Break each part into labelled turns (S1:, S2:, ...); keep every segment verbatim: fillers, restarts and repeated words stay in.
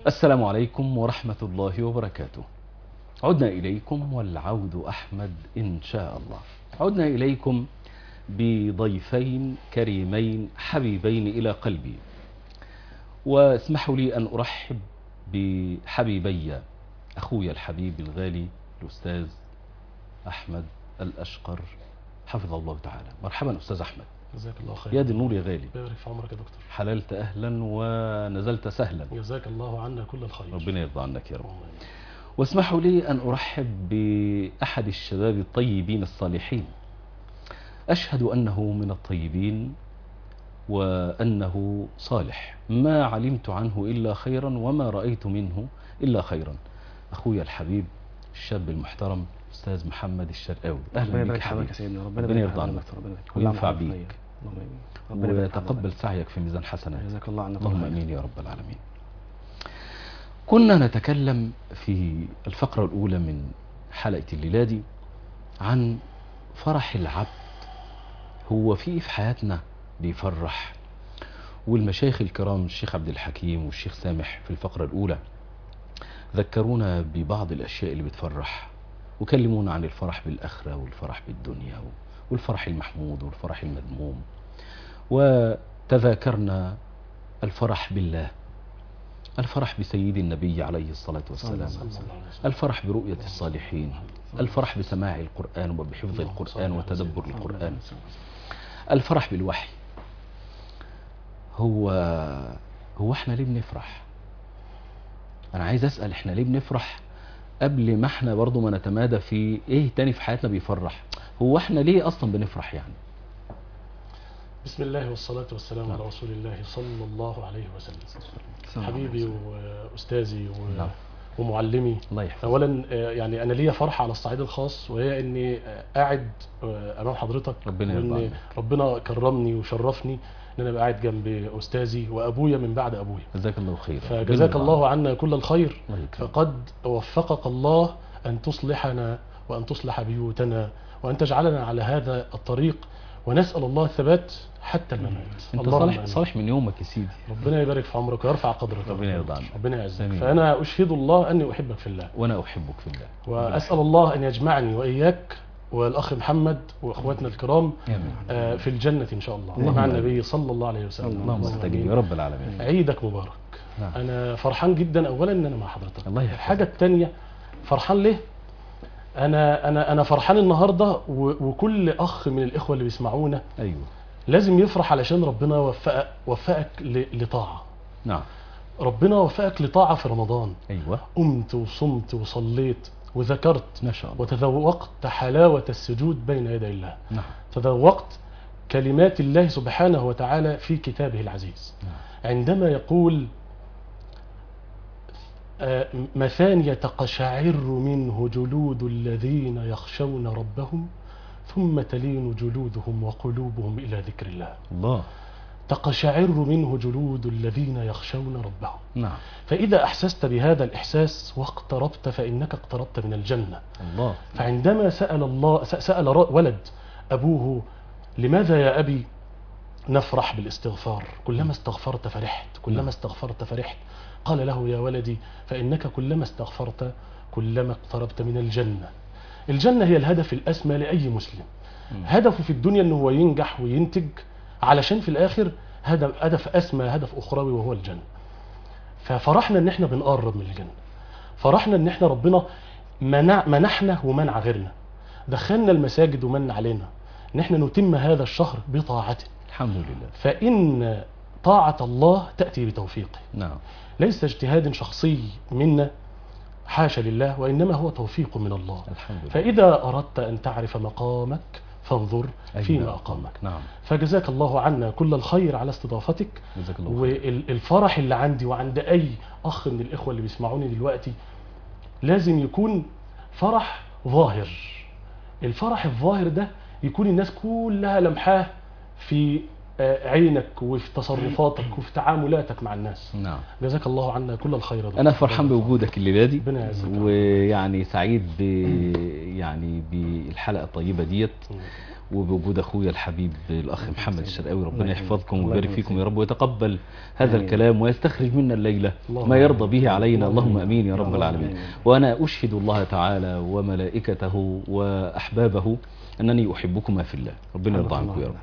S1: السلام عليكم ورحمة الله وبركاته. عدنا إليكم والعود أحمد إن شاء الله. عدنا إليكم بضيفين كريمين حبيبين إلى قلبي، واسمحوا لي أن أرحب بحبيبي أخوي الحبيب الغالي الأستاذ أحمد الأشقر حفظه الله تعالى. مرحبا أستاذ أحمد.
S2: جزاك الله خير.
S1: يا دي النور يا غالي.
S2: بارك في عمرك يا دكتور.
S1: حللت أهلا ونزلت سهلا.
S2: جزاك الله عنا كل الخير.
S1: ربنا يرضى عنك يا رب. واسمحوا لي أن أرحب بأحد الشباب الطيبين الصالحين، أشهد أنه من الطيبين وأنه صالح، ما علمت عنه إلا خيرا وما رأيت منه إلا خيرا. أخوي الحبيب الشاب المحترم أستاذ محمد الشرقاوي.
S3: أهلا بك حبيبي. ربنا,
S1: ربنا يرضى عنك وينفع بيك ويتقبل سعيك في ميزان حسنات.
S3: جزاك الله عنك.
S1: اللهم امين يا رب العالمين. كنا نتكلم في الفقرة الأولى من حلقة الليلة دي عن فرح العبد. هو في في حياتنا بيفرح، والمشايخ الكرام الشيخ عبد الحكيم والشيخ سامح في الفقرة الأولى ذكرونا ببعض الأشياء اللي بتفرح، وكلمونا عن الفرح بالآخرة والفرح بالدنيا والفرح المحمود والفرح المذموم، وتذاكرنا الفرح بالله، الفرح بسيد النبي عليه الصلاة والسلام، الفرح برؤية الصالحين، الفرح بسماع القرآن وبحفظ القرآن وتدبر القرآن، الفرح بالوحي. هو هو احنا ليه بنفرح؟ انا عايز اسأل، احنا ليه بنفرح قبل ما احنا برضو ما نتمادى في ايه تاني في حياتنا بيفرح؟ هو احنا ليه اصلا بنفرح يعني؟
S2: بسم الله والصلاة والسلام على رسول الله صلى الله عليه وسلم. حبيبي وأستاذي و... ومعلمي،
S1: الله يحفظك.
S2: أولا يعني أنا ليا فرحة على الصعيد الخاص، وهي أني قاعد أمام حضرتك،
S1: ربنا يرضى.
S2: ربنا كرمني وشرفني أن أنا قاعد جنب أستاذي وأبويا من بعد أبويا.
S1: جزاك الله خير.
S2: فجزاك الله عنا كل الخير. فقد وفقك الله أن تصلحنا وأن تصلح بيوتنا وأن تجعلنا على هذا الطريق، ونسأل الله الثبات حتى الممات.
S1: انت صالح صالح من يومك يا سيدي.
S2: ربنا يبارك في عمرك ويرفع قدرك.
S1: ربنا يرضى عنك.
S2: ربنا يعزك. فأنا أشهد الله أني أحبك في الله،
S1: وأنا أحبك في الله،
S2: وأسأل الله أن يجمعني وإياك والأخ محمد وأخواتنا الكرام آه في الجنة إن شاء الله مع النبي صلى الله عليه وسلم.
S1: اللهم استجب يا رب العالمين.
S2: عيدك مبارك. نعم. أنا فرحان جدا أولا أن أنا مع حضرتك.
S1: الله يحفظك.
S2: الحاجة الثانية، فرحان ليه؟ أنا أنا أنا فرحان النهارده، وكل أخ من الإخوة اللي بيسمعونا
S1: أيوه
S2: لازم يفرح علشان ربنا وفقك وفقك لطاعة.
S1: نعم.
S2: ربنا وفقك لطاعة في رمضان.
S1: أيوه.
S2: قمت وصمت وصليت وذكرت
S1: ما شاء الله،
S2: وتذوقت حلاوة السجود بين يدي الله.
S1: نعم.
S2: تذوقت كلمات الله سبحانه وتعالى في كتابه العزيز. نعم. عندما يقول مثانية تقشعر منه جلود الذين يخشون ربهم ثم تلين جلودهم وقلوبهم إلى ذكر الله.
S1: الله.
S2: تقشعر منه جلود الذين يخشون ربهم.
S1: نعم.
S2: فإذا أحسست بهذا الإحساس واقتربت فإنك اقتربت من الجنة.
S1: الله.
S2: فعندما سأل الله سأل ولد أبوه لماذا يا أبي نفرح بالاستغفار؟ كلما استغفرت فرحت، كلما استغفرت فرحت. قال له يا ولدي فإنك كلما استغفرت كلما اقتربت من الجنة. الجنة هي الهدف الأسمى لأي مسلم. م. هدفه في الدنيا أنه هو ينجح وينتج، علشان في الآخر هدف, هدف أسمى، هدف أخروي، وهو الجنة. ففرحنا أن احنا بنقرب من الجنة، فرحنا أن احنا ربنا منع منحنا ومنع غيرنا، دخلنا المساجد ومن علينا أن احنا نتم هذا الشهر بطاعته.
S1: الحمد لله.
S2: فإن طاعة الله تأتي بتوفيقه.
S1: نعم.
S2: ليس اجتهاد شخصي منا، حاشا لله، وإنما هو توفيق من الله.
S1: الحمد لله.
S2: فإذا أردت أن تعرف مقامك فانظر فيما أقامك.
S1: نعم.
S2: فجزاك الله عنا كل الخير على استضافتك.
S1: جزاك الله خير.
S2: والفرح اللي عندي وعند أي أخ من الإخوة اللي بيسمعوني دلوقتي لازم يكون فرح ظاهر. الفرح الظاهر ده يكون الناس كلها لمحاه في آه، عينك وفي تصرفاتك وفي تعاملاتك مع الناس.
S1: نعم.
S2: جزاك الله عنا كل الخير يا دكتور.
S1: انا فرحان بوجودك الليله دي،
S2: ربنا يعزك.
S1: ويعني سعيد ب يعني بالحلقه الطيبه ديت، وبوجود اخويا الحبيب الاخ محمد الشرقاوي. ربنا يحفظكم ويبارك فيكم يا رب، ويتقبل هذا الكلام ويستخرج منا الليله ما يرضى به علينا. اللهم امين يا رب العالمين. وانا اشهد الله تعالى وملائكته واحبابه انني احبكما في الله. ربنا يرضى عنكم يا رب.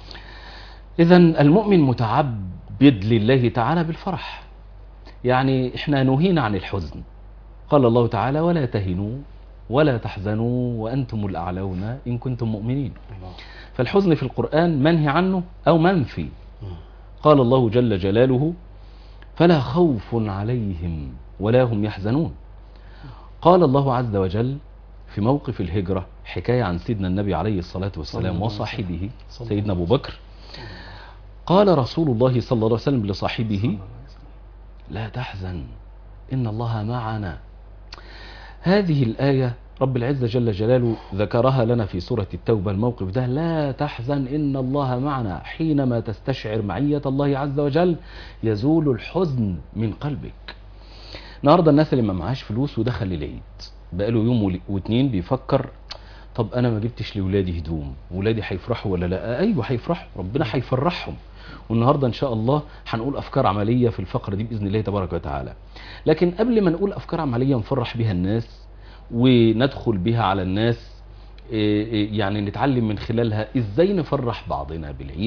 S1: اذا المؤمن متعبد لله تعالى بالفرح. يعني احنا نهينا عن الحزن. قال الله تعالى: ولا تهنوا ولا تحزنوا وأنتم الأعلون إن كنتم مؤمنين. فالحزن في القرآن منهي عنه أو منفي. قال الله جل جلاله: فلا خوف عليهم ولا هم يحزنون. قال الله عز وجل في موقف الهجرة حكاية عن سيدنا النبي عليه الصلاة والسلام وصاحبه سيدنا أبو بكر. قال رسول الله صلى الله عليه وسلم لصاحبه: لا تحزن إن الله معنا. هذه الآية رب العزة جل جلاله ذكرها لنا في سورة التوبة. الموقف ده: لا تحزن إن الله معنا. حينما تستشعر معية الله عز وجل يزول الحزن من قلبك. النهاردة الناس اللي ما معهاش فلوس ودخل العيد بقاله يوم واتنين بيفكر: طب أنا ما جبتش لولادي هدوم، ولادي هيفرحوا ولا لا؟ أيوة هيفرحوا، ربنا هيفرحهم. والنهاردة إن شاء الله هنقول أفكار عملية في الفقرة دي بإذن الله تبارك وتعالى. لكن قبل ما نقول أفكار عملية نفرح بها الناس وندخل بها على الناس، يعني نتعلم من خلالها إزاي نفرح بعضنا بالعيد،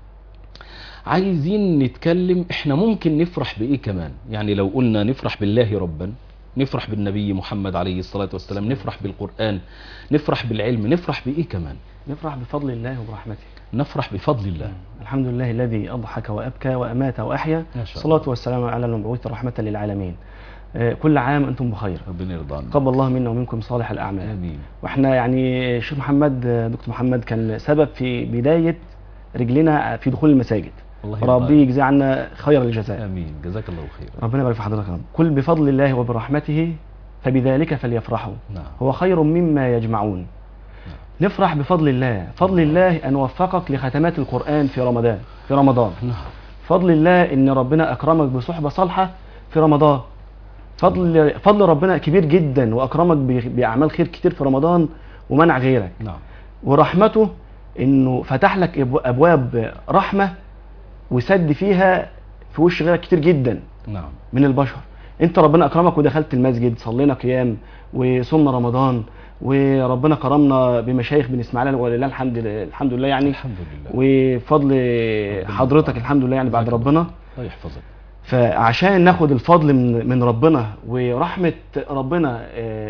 S1: عايزين نتكلم إحنا ممكن نفرح بإيه كمان. يعني لو قلنا نفرح بالله ربا، نفرح بالنبي محمد عليه الصلاة والسلام، نفرح بالقرآن، نفرح بالعلم، نفرح بإيه كمان؟
S3: نفرح بفضل الله وبرحمته.
S1: نفرح بفضل الله.
S3: الحمد لله الذي أضحك وأبكى وأمات وأحيا. الصلاة والسلام على المبعوث رحمة للعالمين. كل عام أنتم بخير.
S1: ربنا يرضى عنك.
S3: قبل الله منا ومنكم صالح الأعمال.
S1: آمين.
S3: وإحنا يعني الشيخ محمد دكتور محمد كان سبب في بداية رجلنا في دخول المساجد. ربي يجزي عنا خير الجزاء.
S1: آمين. جزاك الله خير.
S3: ربنا يبارك في حضرتك يا رب. كل بفضل الله وبرحمته فبذلك فليفرحوا.
S1: نعم.
S3: هو خير مما يجمعون. نعم. نفرح بفضل الله. فضل الله أن وفقك لختمات القرآن في رمضان في رمضان.
S1: نعم.
S3: فضل الله أن ربنا أكرمك بصحبة صالحة في رمضان. فضل فضل ربنا كبير جدا، وأكرمك بأعمال خير كتير في رمضان ومنع غيرك.
S1: نعم.
S3: ورحمته أنه فتح لك أبواب رحمة وسد فيها في وش غيرك كتير جدا.
S1: نعم.
S3: من البشر. انت ربنا اكرمك ودخلت المسجد، صلينا قيام وصمنا رمضان، وربنا كرمنا بمشايخ بن اسماعيل ولله الحمد الحمد لله يعني.
S1: الحمد لله.
S3: وفضل حضرتك الحمد لله يعني بعد ربنا.
S1: الله يحفظك.
S3: فعشان ناخد الفضل من من ربنا ورحمه ربنا،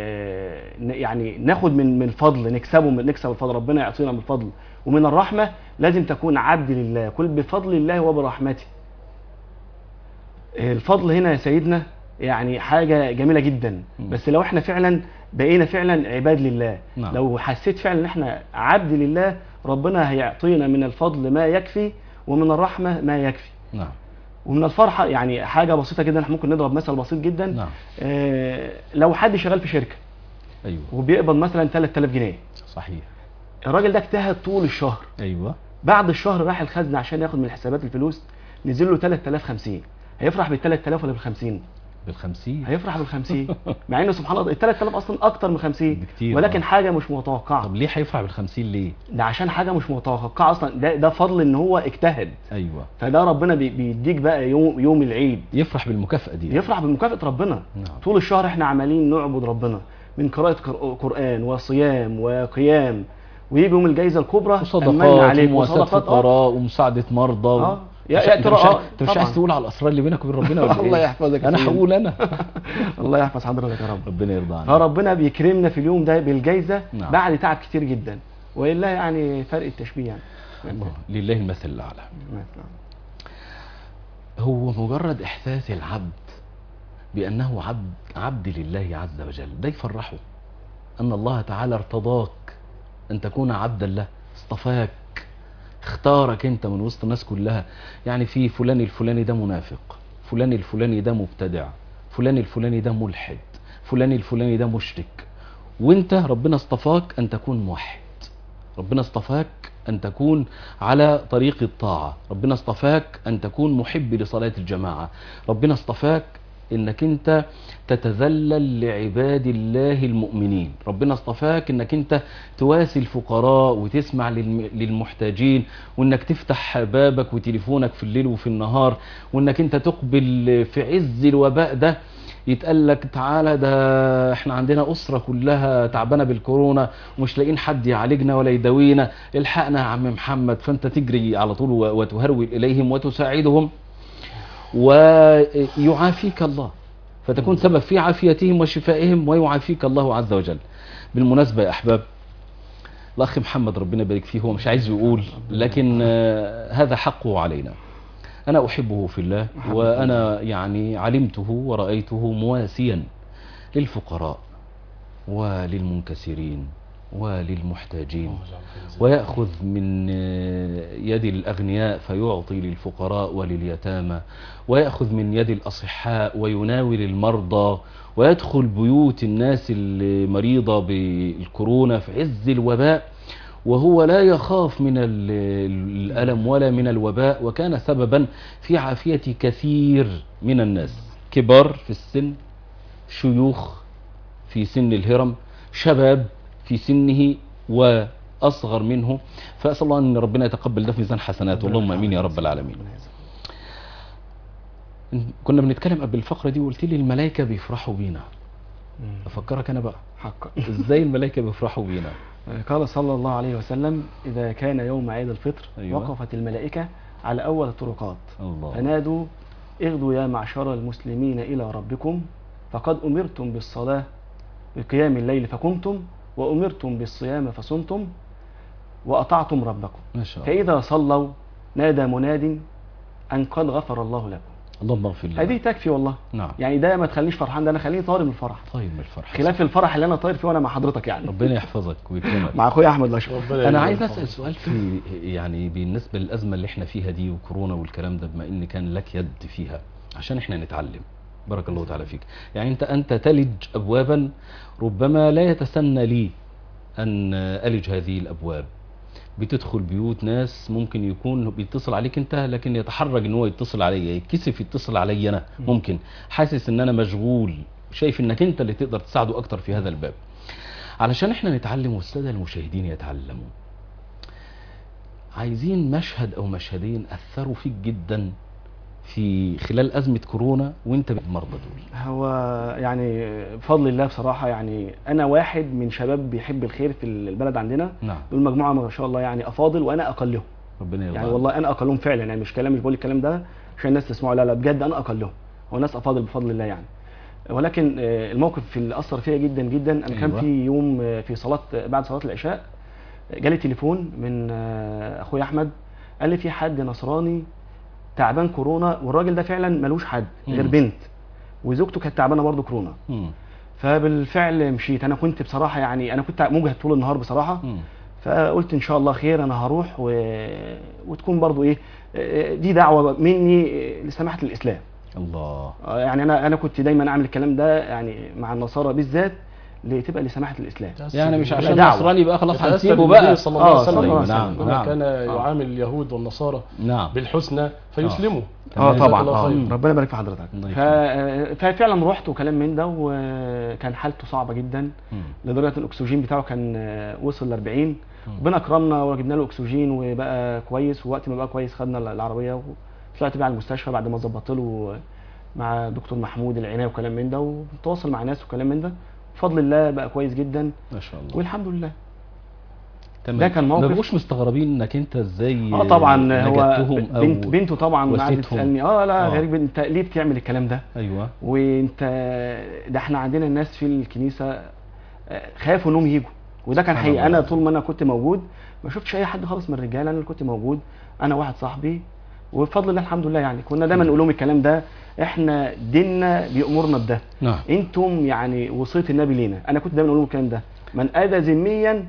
S3: يعني ناخد من من الفضل نكسبه، نكسب الفضل، ربنا يعطينا من الفضل ومن الرحمه. لازم تكون عبد لله. كل بفضل الله وبرحمته. الفضل هنا يا سيدنا يعني حاجة جميلة جدا. بس لو احنا فعلا بقينا فعلا عباد لله. نعم. لو حسيت فعلا ان احنا عبد لله، ربنا هيعطينا من الفضل ما يكفي ومن الرحمة ما يكفي.
S1: نعم.
S3: ومن الفرحة يعني حاجة بسيطة جدا. احنا ممكن نضرب مثل بسيط جدا.
S1: نعم.
S3: اه لو حد شغال في شركة،
S1: ايوه،
S3: وبيقبض مثلا ثلاثة آلاف جنيه.
S1: صحيح.
S3: الراجل ده اجتهد طول الشهر.
S1: ايوه.
S3: بعد الشهر راح الخزنة عشان ياخد من الحسابات الفلوس، نزل له ثلاثة آلاف وخمسين. هيفرح بال ثلاثة آلاف ولا بال خمسين؟
S1: بال خمسين.
S3: هيفرح بال خمسين. مع انه سبحان الله ال ثلاثة آلاف اصلا اكتر من خمسين، ولكن آه. حاجه مش متوقعه.
S1: طب ليه هيفرح بال خمسين ليه؟
S3: ده عشان حاجه مش متوقعه اصلا. ده ده فضل ان هو اجتهد.
S1: ايوه.
S3: فده ربنا بيديك بقى يوم يوم العيد
S1: يفرح بالمكافاه دي.
S3: يفرح بمكافاه ربنا.
S1: نعم.
S3: طول الشهر احنا عمالين نعبد ربنا من قراءه قران وصيام وقيام، ويجي يوم الجائزه الكبرى
S1: وصدقات ومواساة فقراء ومساعده مرضى.
S3: اه يا
S1: انت مش, انت مش عايز تقول على الاسرار اللي بينك وبين ربنا ولا
S3: الله يحفظك.
S1: انا هقول انا.
S3: الله يحفظ حضرتك يا رب.
S1: ربنا يرضى عنك.
S3: فربنا بيكرمنا في اليوم ده بالجائزه.
S1: نعم.
S3: بعد تعب كتير جدا، والا يعني فرق التشبيه يعني.
S1: الله. لله المثل الاعلى. هو مجرد احساس العبد بانه عبد عبد لله عز وجل ده يفرحه، ان الله تعالى ارتضاك ان تكون عبدا له، اصطفاك، اختارك انت من وسط الناس كلها. يعني في فلان الفلاني ده منافق، فلان الفلاني ده مبتدع، فلان الفلاني ده ملحد، فلان الفلاني ده مشرك، وانت ربنا اصطفاك ان تكون موحد. ربنا اصطفاك أن تكون على طريق الطاعة، ربنا اصطفاك أن تكون محب لصلاة الجماعة، ربنا اصطفاك انك انت تتذلل لعباد الله المؤمنين، ربنا اصطفاك انك انت تواسي الفقراء وتسمع للمحتاجين، وانك تفتح بابك وتليفونك في الليل وفي النهار، وانك انت تقبل في عز الوباء ده يتقال لك تعالى ده احنا عندنا أسرة كلها تعبانة بالكورونا ومش لاقيين حد يعالجنا ولا يداوينا، الحقنا يا عم محمد، فانت تجري على طول وتهرول إليهم وتساعدهم ويعافيك الله، فتكون سبب في عافيتهم وشفائهم ويعافيك الله عز وجل. بالمناسبة يا أحباب، الأخ محمد ربنا يبارك فيه هو مش عايز يقول، لكن هذا حقه علينا. أنا أحبه في الله، وأنا يعني علمته ورأيته مواسيا للفقراء وللمنكسرين وللمحتاجين، ويأخذ من يد الأغنياء فيعطي للفقراء ولليتامى، ويأخذ من يد الأصحاء ويناول المرضى، ويدخل بيوت الناس المريضة بالكورونا في عز الوباء وهو لا يخاف من الألم ولا من الوباء، وكان سببا في عافية كثير من الناس، كبار في السن، شيوخ في سن الهرم، شباب في سنه وأصغر منه. فأسأل الله أن ربنا يتقبل ده في ميزان حسنات، اللهم أمين يا رب العالمين. كنا بنتكلم قبل الفقرة دي وقلت لي الملائكة بيفرحوا بينا، أفكرك أنا بقى
S3: حقا
S1: إزاي الملائكة بيفرحوا بينا؟
S3: قال صلى الله عليه وسلم: إذا كان يوم عيد الفطر
S1: أيوة.
S3: وقفت الملائكة على أول الطرقات
S1: الله.
S3: فنادوا: اغدوا يا معشر المسلمين إلى ربكم، فقد أمرتم بالصلاة بقيام الليل فقمتم، وأمرتم بالصيام فصمتم، وأطعتم ربكم.
S1: ما شاء الله.
S3: فإذا صلوا نادى مناد أن قد غفر الله لكم.
S1: اللهم اغفر لنا.
S3: هذه تكفي والله.
S1: نعم.
S3: يعني ده ما تخلينيش فرحان، ده أنا خليني طاير من الفرح،
S1: طيب من الفرح،
S3: خلاف الفرح اللي أنا طاير فيه وأنا مع حضرتك يعني.
S1: ربنا يحفظك ويكرمك.
S3: مع أخويا أحمد الأشرف.
S1: أنا عايز أسأل سؤال في يعني بالنسبة للأزمة اللي احنا فيها دي وكورونا والكلام ده، بما إن كان لك يد فيها عشان احنا نتعلم. بارك الله تعالى فيك. يعني أنت أنت تلج أبوابا ربما لا يتسنى لي أن ألج هذه الأبواب. بتدخل بيوت ناس ممكن يكون بيتصل عليك أنت، لكن يتحرج إن هو يتصل عليا، يتكسف يتصل علي أنا، ممكن حاسس إن أنا مشغول، شايف إنك أنت اللي تقدر تساعده أكتر في هذا الباب. علشان احنا نتعلم والسادة المشاهدين يتعلموا، عايزين مشهد أو مشهدين أثروا فيك جدا في خلال أزمة كورونا وانت بالمرضى دول.
S3: هو يعني بفضل الله بصراحة، يعني أنا واحد من شباب بيحب الخير في البلد عندنا.
S1: نعم.
S3: دول مجموعة ما شاء الله يعني أفاضل، وأنا أقلهم.
S1: ربنا يرضى
S3: يعني
S1: عنك.
S3: والله أنا أقلهم فعلا، يعني مش كلام، مش بقول الكلام ده عشان الناس تسمعوا، لا لا بجد أنا أقلهم، هو ناس أفاضل بفضل الله يعني. ولكن الموقف اللي أثر فيا جدا جدا، أنا كان
S1: أيوة.
S3: في يوم في صلاة بعد صلاة العشاء جالي تليفون من أخويا أحمد، قال لي في حد نصراني تعبان كورونا، والراجل ده فعلا ملوش حد غير بنت، وزوجته كانت تعبانه برضه كورونا.
S1: مم.
S3: فبالفعل مشيت. انا كنت بصراحه يعني انا كنت مجهد طول النهار بصراحه.
S1: مم.
S3: فقلت ان شاء الله خير، انا هروح و... وتكون برضه ايه دي دعوه مني لسماحه الاسلام.
S1: الله.
S3: يعني انا انا كنت دايما اعمل الكلام ده يعني مع النصارى بالذات، لتبقى لسماحه الاسلام.
S1: يعني مش عشان
S3: دعوة.
S1: نصراني بقى خلاص
S2: يتأثر
S1: هنسيبه
S2: بالنبي
S1: بقى.
S2: صلى الله عليه
S3: آه، صلى الله
S2: وسلم.
S3: عليه وسلم.
S1: نعم.
S2: كان
S1: آه.
S2: يعامل اليهود والنصارى
S1: نعم.
S2: بالحسنى فيسلموا.
S3: اه
S2: جزاك
S3: طبعا.
S2: الله
S3: اه
S2: خير.
S3: ربنا يبارك في حضرتك.
S1: الله
S3: ف...
S1: يكرمك.
S3: ففعلا رحت وكلام من ده، وكان حالته صعبه جدا
S1: مم.
S3: لدرجه الاكسجين بتاعه كان وصل ل أربعين.
S1: مم.
S3: ربنا اكرمنا وجبنا له اكسجين وبقى كويس، ووقت ما بقى كويس خدنا العربيه وطلعت بيه على المستشفى بعد ما ظبطت له مع دكتور محمود العنايه وكلام من ده، وتواصل مع ناس وكلام من ده، بفضل الله بقى كويس جدا
S1: ما شاء الله.
S3: والحمد لله.
S1: تمام.
S3: ده كان موقف.
S1: ما بقوش مستغربين انك انت ازاي
S3: اه طبعا. هو
S1: نجدتهم أو
S3: بنت بنته طبعا قعدت
S1: واسيتهم.
S3: تسالني اه لا
S1: آه.
S3: غريب انت ليه بتعمل الكلام ده؟
S1: ايوه.
S3: وانت ده احنا عندنا الناس في الكنيسه خافوا انهم يجوا، وده كان حقيقي. انا طول ما انا كنت موجود ما شفتش اي حد خالص من الرجاله، انا اللي كنت موجود، انا واحد صاحبي، وبفضل الله الحمد لله يعني. كنا دايما نقول لهم الكلام ده، احنا ديننا بيأمرنا بده.
S1: نعم.
S3: انتم يعني وصيه النبي لينا. انا كنت دايما اقول لهم الكلام ده: من اذى ذميا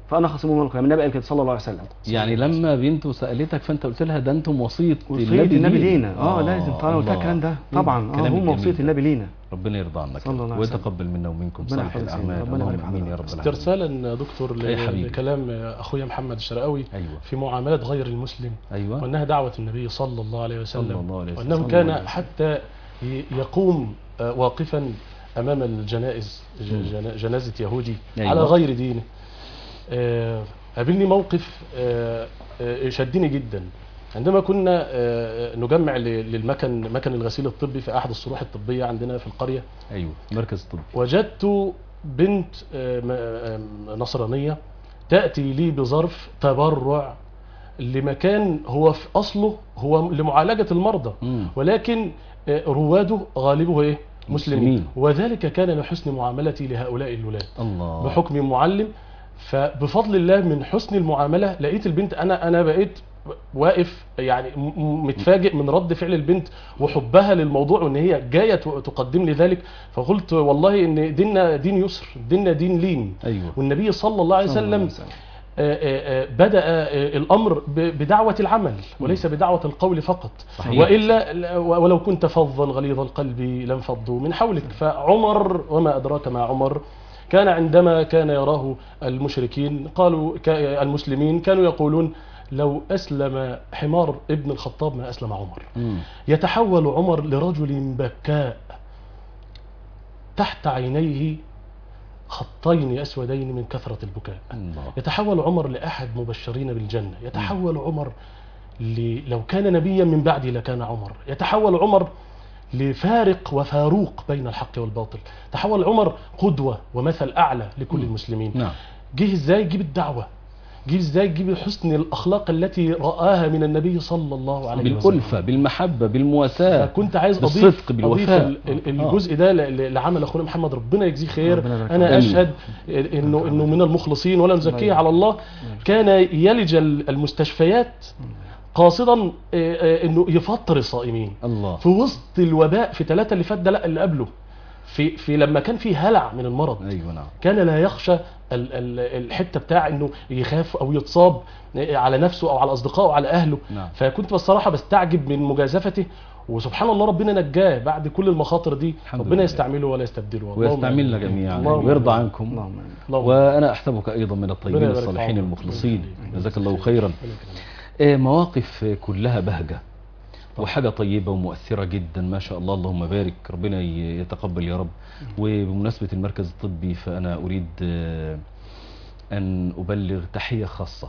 S3: فانا خصمهم يوم القيامه. النبي قال كده صلى الله عليه وسلم.
S1: يعني لما بنته سالتك فانت قلت لها ده انتم وصيه
S3: وصيه
S1: النبي,
S3: النبي
S1: لينا.
S3: لينا. اه لازم طبعا قلت الكلام ده طبعا. اه هم وصيه النبي لينا.
S1: ربنا يرضى عنك
S3: صلى الله عليه وسلم.
S1: ويتقبل منا ومنكم صالح الاعمال.
S3: ربنا
S1: اللهم
S3: يبارك
S1: امين يا رب العالمين.
S2: استرسالا دكتور لكلام اخويا محمد الشرقاوي
S1: أيوة.
S2: في معامله غير المسلم،
S1: ايوه
S2: وانها دعوه النبي صلى الله عليه وسلم،
S1: صلى الله عليه وسلم.
S2: وانه كان حتى يقوم واقفا امام الجنائز جنازه يهودي
S1: أيوة.
S2: على غير دينه. قابلني موقف شدني جدا عندما كنا نجمع للمكن مكن الغسيل الطبي في احد الصروح الطبيه عندنا في القريه.
S1: ايوه مركز طبي.
S2: وجدت بنت نصرانيه تاتي لي بظرف تبرع لمكان هو في اصله هو لمعالجه المرضى،
S1: مم.
S2: ولكن رواده غالبه ايه؟ مسلمين.
S1: مسلمين.
S2: وذلك كان لحسن معاملتي لهؤلاء الولاد
S1: الله.
S2: بحكم معلم. فبفضل الله من حسن المعامله لقيت البنت، انا انا بقيت واقف يعني متفاجئ من رد فعل البنت وحبها للموضوع، وان هي جايه تقدم لي ذلك. فقلت والله ان ديننا دين يسر، ديننا دين لين.
S1: أيوة.
S2: والنبي صلى الله عليه وسلم بدأ الأمر بدعوة العمل وليس بدعوة القول فقط.
S1: صحيح.
S2: وإلا ولو كنت فظا غليظ القلب لانفضوا من حولك. فعمر وما أدراك ما عمر كان عندما كان يراه المشركين قالوا المسلمين كانوا يقولون لو أسلم حمار ابن الخطاب ما أسلم عمر.
S1: مم.
S2: يتحول عمر لرجل بكاء تحت عينيه خطين أسودين من كثرة البكاء.
S1: الله.
S2: يتحول عمر لأحد مبشرين بالجنة. يتحول عمر ل... لو كان نبيا من بعده لكان عمر. يتحول عمر لفارق وفاروق بين الحق والباطل. تحول عمر قدوة ومثل أعلى لكل
S1: مم.
S2: المسلمين.
S1: نعم.
S2: جه ازاي جيب الدعوة، جيب ازاي جيب حسن الأخلاق التي رآها من النبي صلى الله عليه وسلم،
S1: بالألفة بالمحبة بالمواساة.
S2: كنت عايز أضيف,
S1: بالصدق بالوفاء.
S2: أضيف الجزء ده لعمل أخونا محمد ربنا يجزيه خير.
S3: ربنا
S2: أنا
S1: آمين.
S2: أشهد إنه إنه من المخلصين ولا نزكيه على الله. كان يلج المستشفيات قاصدا إنه يفطر الصائمين
S1: الله.
S2: في وسط الوباء في ثلاثة اللي فات ده، لا اللي قبله، في في لما كان في هلع من المرض.
S1: أيوة نعم.
S2: كان لا يخشى ال- ال- الحته بتاع انه يخاف او يتصاب على نفسه او على اصدقائه او على اهله.
S1: نعم.
S2: فكنت بصراحه بستعجب من مجازفته، وسبحان الله ربنا نجاه بعد كل المخاطر دي.
S1: الحمد
S2: ربنا
S1: لله.
S2: يستعمله ولا يستبدله.
S1: ويستعملنا جميعا
S2: اللهم
S1: ويرضى
S2: آمين.
S1: عنكم.
S3: اللهم آمين.
S2: اللهم
S1: وأنا أحسبك أيضا من الطيبين
S2: ربنا يبارك
S1: الصالحين
S2: في عمرك.
S1: المخلصين.
S2: ربنا يخليك.
S1: جزاك الله خيرا. آه، مواقف كلها بهجة وحاجة طيبة ومؤثرة جدا ما شاء الله. اللهم بارك. ربنا ي- يتقبل يا رب. وبمناسبة المركز الطبي فأنا أريد آه، أن أبلغ تحية خاصة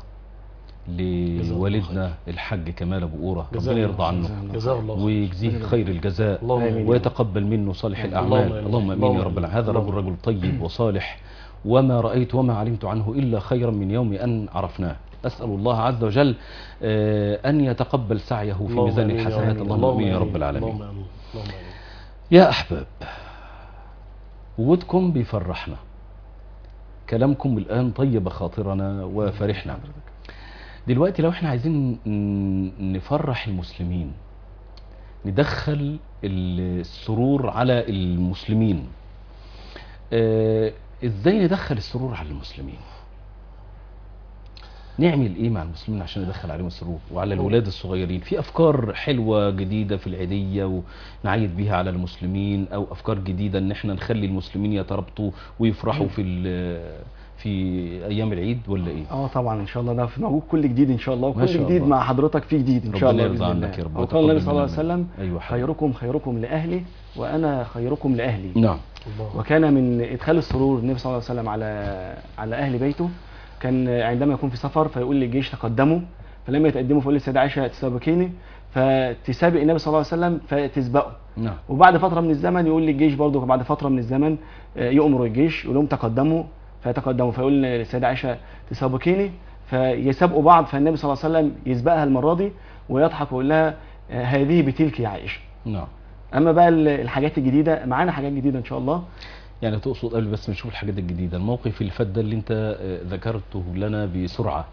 S1: لوالدنا الحاج كمال أبو قورة. ربنا يرضى عنه
S2: جزاه الله خير.
S1: ويجزيه خير الجزاء
S2: اللهم آمين.
S1: ويتقبل منه صالح
S2: اللهم
S1: الأعمال.
S2: آمين.
S1: اللهم أمين
S2: اللهم
S1: يا رب العالمين. هذا
S2: اللهم
S1: رجل رجل طيب وصالح، وما رأيت وما علمت عنه إلا خيرا من يوم أن عرفناه. أسأل الله عز وجل آه، أن يتقبل سعيه في
S2: اللهم
S1: ميزان
S2: آمين يا
S1: الحسنات.
S2: رب.
S1: اللهم آمين يا رب
S2: اللهم
S1: العالمين.
S2: آمين. اللهم آمين.
S1: يا أحباب، وجودكم بيفرحنا، كلامكم الآن طيب خاطرنا وفرحنا. دلوقتي لو احنا عايزين ن- نفرح المسلمين، ندخل السرور على المسلمين، آه، ازاي ندخل السرور على المسلمين؟ نعمل ايه مع المسلمين عشان ندخل عليهم السرور وعلى الولاد الصغيرين؟ في افكار حلوة جديدة في العيدية ونعيد بيها على المسلمين، او افكار جديدة ان احنا نخلي المسلمين يترابطوا ويفرحوا في ال- في ايام العيد ولا ايه؟
S3: اه طبعا ان شاء الله ده في موجود كل جديد ان شاء الله،
S1: ما
S3: وكل
S1: شاء
S3: جديد
S1: الله.
S3: مع حضرتك في جديد ان شاء
S1: ربنا
S3: الله
S1: يرضى
S3: بإذن
S1: عنك يا
S3: الله.
S1: رب
S3: وقال النبي
S1: وتقبل
S3: صلى الله عليه
S1: منا.
S3: وسلم
S1: ايوه حبيبي.
S3: خيركم خيركم لاهلي وانا خيركم لاهلي.
S1: نعم.
S2: الله.
S3: وكان من ادخال السرور النبي صلى الله عليه وسلم على على اهل بيته، كان عندما يكون في سفر فيقول للجيش تقدموا، فلما يتقدموا فيقول للسيده عائشه تسابقيني، فتسابق النبي صلى الله عليه وسلم فتسبقه.
S1: نعم.
S3: وبعد فتره من الزمن يقول للجيش برضه، بعد فتره من الزمن آه، يؤمر الجيش يقول لهم تقدموا فيتقدموا، فيقول للسيده عائشه تسابقيني، فيسابقوا بعض، فالنبي صلى الله عليه وسلم يسبقها المره دي ويضحك ويقول لها آه، هذه بتلك يا عائشه.
S1: نعم.
S3: اما بقى ال- الحاجات الجديده، معانا حاجات جديده ان شاء الله.
S1: يعني تقصد قبل بس نشوف الحاجات الجديدة، الموقف اللي فات ده اللي انت آه، ذكرته لنا بسرعة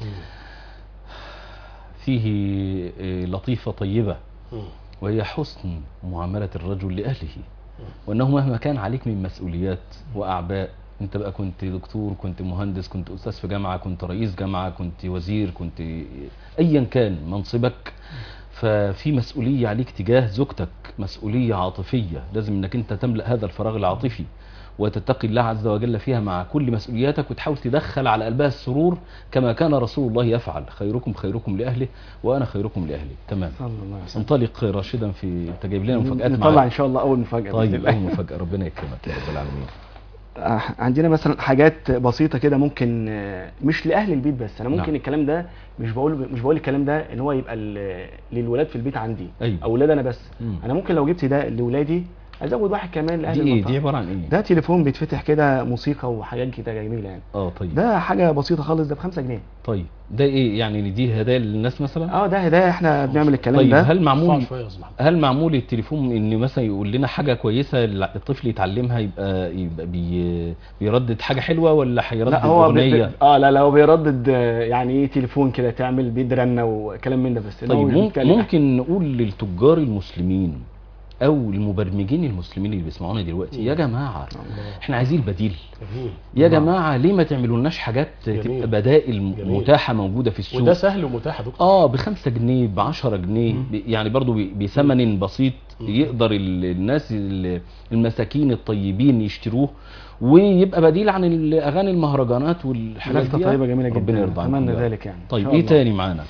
S1: فيه آه، لطيفة طيبة، وهي حسن معاملة الرجل لأهله، وأنه مهما كان عليك من مسؤوليات وأعباء انت بقى كنت دكتور، كنت مهندس، كنت استاذ في جامعه، كنت رئيس جامعه، كنت وزير، كنت ايا كان منصبك، ففي مسؤوليه عليك تجاه زوجتك، مسؤوليه عاطفيه، لازم انك انت تملا هذا الفراغ العاطفي وتتقي الله عز وجل فيها مع كل مسؤولياتك، وتحاول تدخل على قلبها السرور كما كان رسول الله يفعل، خيركم خيركم لاهله وانا خيركم لاهلي. تمام.
S3: صلى الله عليه وسلم.
S1: انطلق راشدا في، انت جايب لنا مفاجات
S3: نطلع
S1: معاك.
S3: ان شاء الله اول مفاجاه بإذن
S1: طيب
S3: الله.
S1: اول مفاجاه، ربنا يكرمك يا رب العالمين.
S3: آه، عندنا مثلا حاجات بسيطه كده ممكن، آه، مش لاهل البيت بس، انا ممكن
S1: نعم.
S3: الكلام ده مش بقول مش بقول الكلام ده ان هو يبقى ل- للولاد في البيت عندي،
S1: أيوة.
S3: اولاد انا بس.
S1: مم.
S3: انا ممكن لو جبت ده لاولادي ازود واحد كمان لاهل
S1: دي ايه؟
S3: المنطقه.
S1: دي عباره عن ايه؟
S3: ده تليفون بيتفتح كده، موسيقى وحاجات كده جميله يعني.
S1: اه طيب.
S3: ده حاجه بسيطه خالص، ده ب خمسة جنيه.
S1: طيب ده ايه يعني؟ دي هدايا للناس مثلا؟
S3: اه ده هدايا، احنا بنعمل الكلام
S1: طيب
S3: ده.
S1: هل معمول
S2: ارفع شويه يا استاذ محمد.
S1: هل معمول التليفون ان مثلا يقول لنا حاجه كويسه الطفل يتعلمها، يبقى يبقى بي بيردد حاجه حلوه ولا هيردد
S3: لا هو بي...
S1: اغنيه؟
S3: بي- اه لا لا هو بيردد، آه، يعني ايه تليفون كده تعمل بيدرنه وكلام من ده بس. إن هو
S1: طيب
S3: مش
S1: ممكن,
S3: بيتكلم.
S1: ممكن نقول للتجار المسلمين او المبرمجين المسلمين اللي بيسمعونا دلوقتي، يا جماعه احنا عايزين بديل.
S2: جميل.
S1: يا
S3: الله.
S1: جماعه ليه ما تعملولناش حاجات
S2: جميل.
S1: تبقى بدائل
S2: جميل.
S1: متاحه موجوده في السوق؟
S2: وده سهل ومتاح يا دكتور.
S1: اه بخمسة جنيه بعشرة جنيه،
S2: مم.
S1: ب- يعني برضو ب- بثمن بسيط
S2: مم.
S1: يقدر ال- الناس ال- المساكين الطيبين يشتروه، ويبقى بديل عن الاغاني المهرجانات والحاجات
S3: لفته
S1: دي.
S3: طيبه جميله جدا،
S1: ربنا يرضى عنكم
S3: اتمنى
S1: يا رب.
S3: ذلك يعني. إن
S1: طيب
S3: شاء
S1: ايه
S3: الله.
S1: تاني معانا؟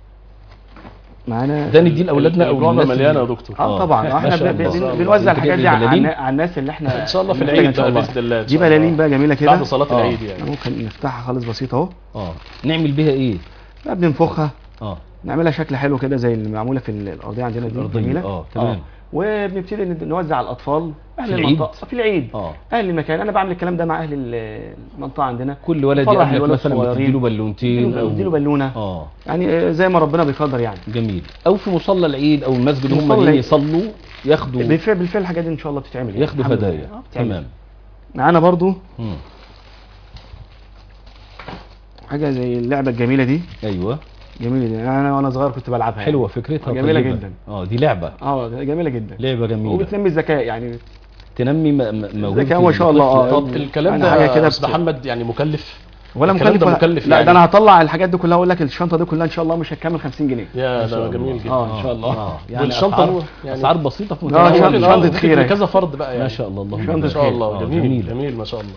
S3: معانا
S1: ده نديه لاولادنا او
S2: الرعبة
S1: للناس
S2: مليانه يا
S1: اللي-
S2: دكتور.
S3: اه
S1: آه.
S3: طبعا
S1: ما
S3: احنا
S1: شاء
S3: ب-
S1: الله.
S3: ب- بنوزع
S1: أنت
S3: الحاجات
S1: جايب
S3: دي على
S1: بلالين؟
S3: على الناس اللي احنا
S2: ان شاء الله في
S3: محتاجة
S2: العيد
S3: إن شاء
S2: بقى
S3: الله.
S2: باذن الله. إن
S3: دي
S2: شاء الله.
S3: بلالين بقى جميله كده.
S2: بعد صلاه
S1: آه.
S2: العيد يعني.
S3: ممكن نفتحها خالص بسيطه اهو.
S1: اه نعمل بيها ايه؟
S3: لا بننفخها،
S1: اه
S3: نعملها شكل حلو كده زي اللي معموله في الارضيه عندنا دي
S1: الأرضية.
S3: جميله.
S1: اه تمام.
S3: وبنبتدي ن- نوزع على الاطفال اهل
S1: في العيد؟
S3: المنطقه في العيد.
S1: اه
S3: اهل المكان، انا بعمل الكلام ده مع اهل ال- المنطقه عندنا.
S1: كل ولد
S3: نفرح
S1: يقابلك
S3: الولد
S1: مثلا
S3: الصغيرين.
S1: بتديله بالونتين
S3: نديله نديله بالونه،
S1: اه
S3: يعني زي ما ربنا بيقدر يعني.
S1: جميل. او في مصلى العيد او المسجد
S3: في
S1: هم
S3: مصلى
S1: اللي
S3: العيد.
S1: يصلوا ياخدوا
S3: بالفعل بالفعل الحاجات دي ان شاء الله بتتعمل يعني.
S1: ياخدوا
S3: الحمد
S1: هدايا.
S3: لله. آه، بتتعمل.
S1: تمام.
S3: معانا برضو
S1: مم.
S3: حاجه زي اللعبه الجميله دي،
S1: ايوه
S3: جميله دي، انا وانا صغير كنت بلعبها.
S1: حلوه
S3: يعني.
S1: فكرتها
S3: جميلة
S1: طيبة.
S3: جدا.
S1: اه دي لعبه
S3: اه جميله جدا،
S1: لعبه جميله
S3: وبتنمي الذكاء يعني.
S1: تنمي م- م- موهبه
S3: الذكاء ما شاء الله.
S1: الطفل.
S3: اه
S2: طب الكلام
S3: أنا
S2: ده
S3: حاجة كده
S2: يا استاذ
S3: بت-
S2: محمد يعني مكلف؟
S3: ولا
S2: الكلام
S3: مكلف
S2: ده
S3: ولا-
S2: مكلف
S3: لا
S2: يعني.
S3: ده انا هطلع الحاجات دي كلها، اقول لك الشنطه دي كلها ان شاء الله مش هتكمل خمسين جنيه.
S2: يا
S1: ما شاء
S2: ده
S1: الله.
S2: جميل جدا.
S3: اه ان شاء الله.
S1: اه يعني
S2: والشنطة
S1: اسعار
S2: يعني-
S1: اسعار بسيطه في
S3: آه،
S1: متناول
S3: شنطة-
S1: اليد.
S3: شنطة
S2: ممكن
S3: خيرة.
S2: كذا فرد بقى يعني.
S1: ما شاء الله اللهم
S3: شنطة
S1: بارك.
S2: ما شاء الله.
S1: آه،
S2: جميل
S1: جميلة.
S2: جميل ما شاء الله.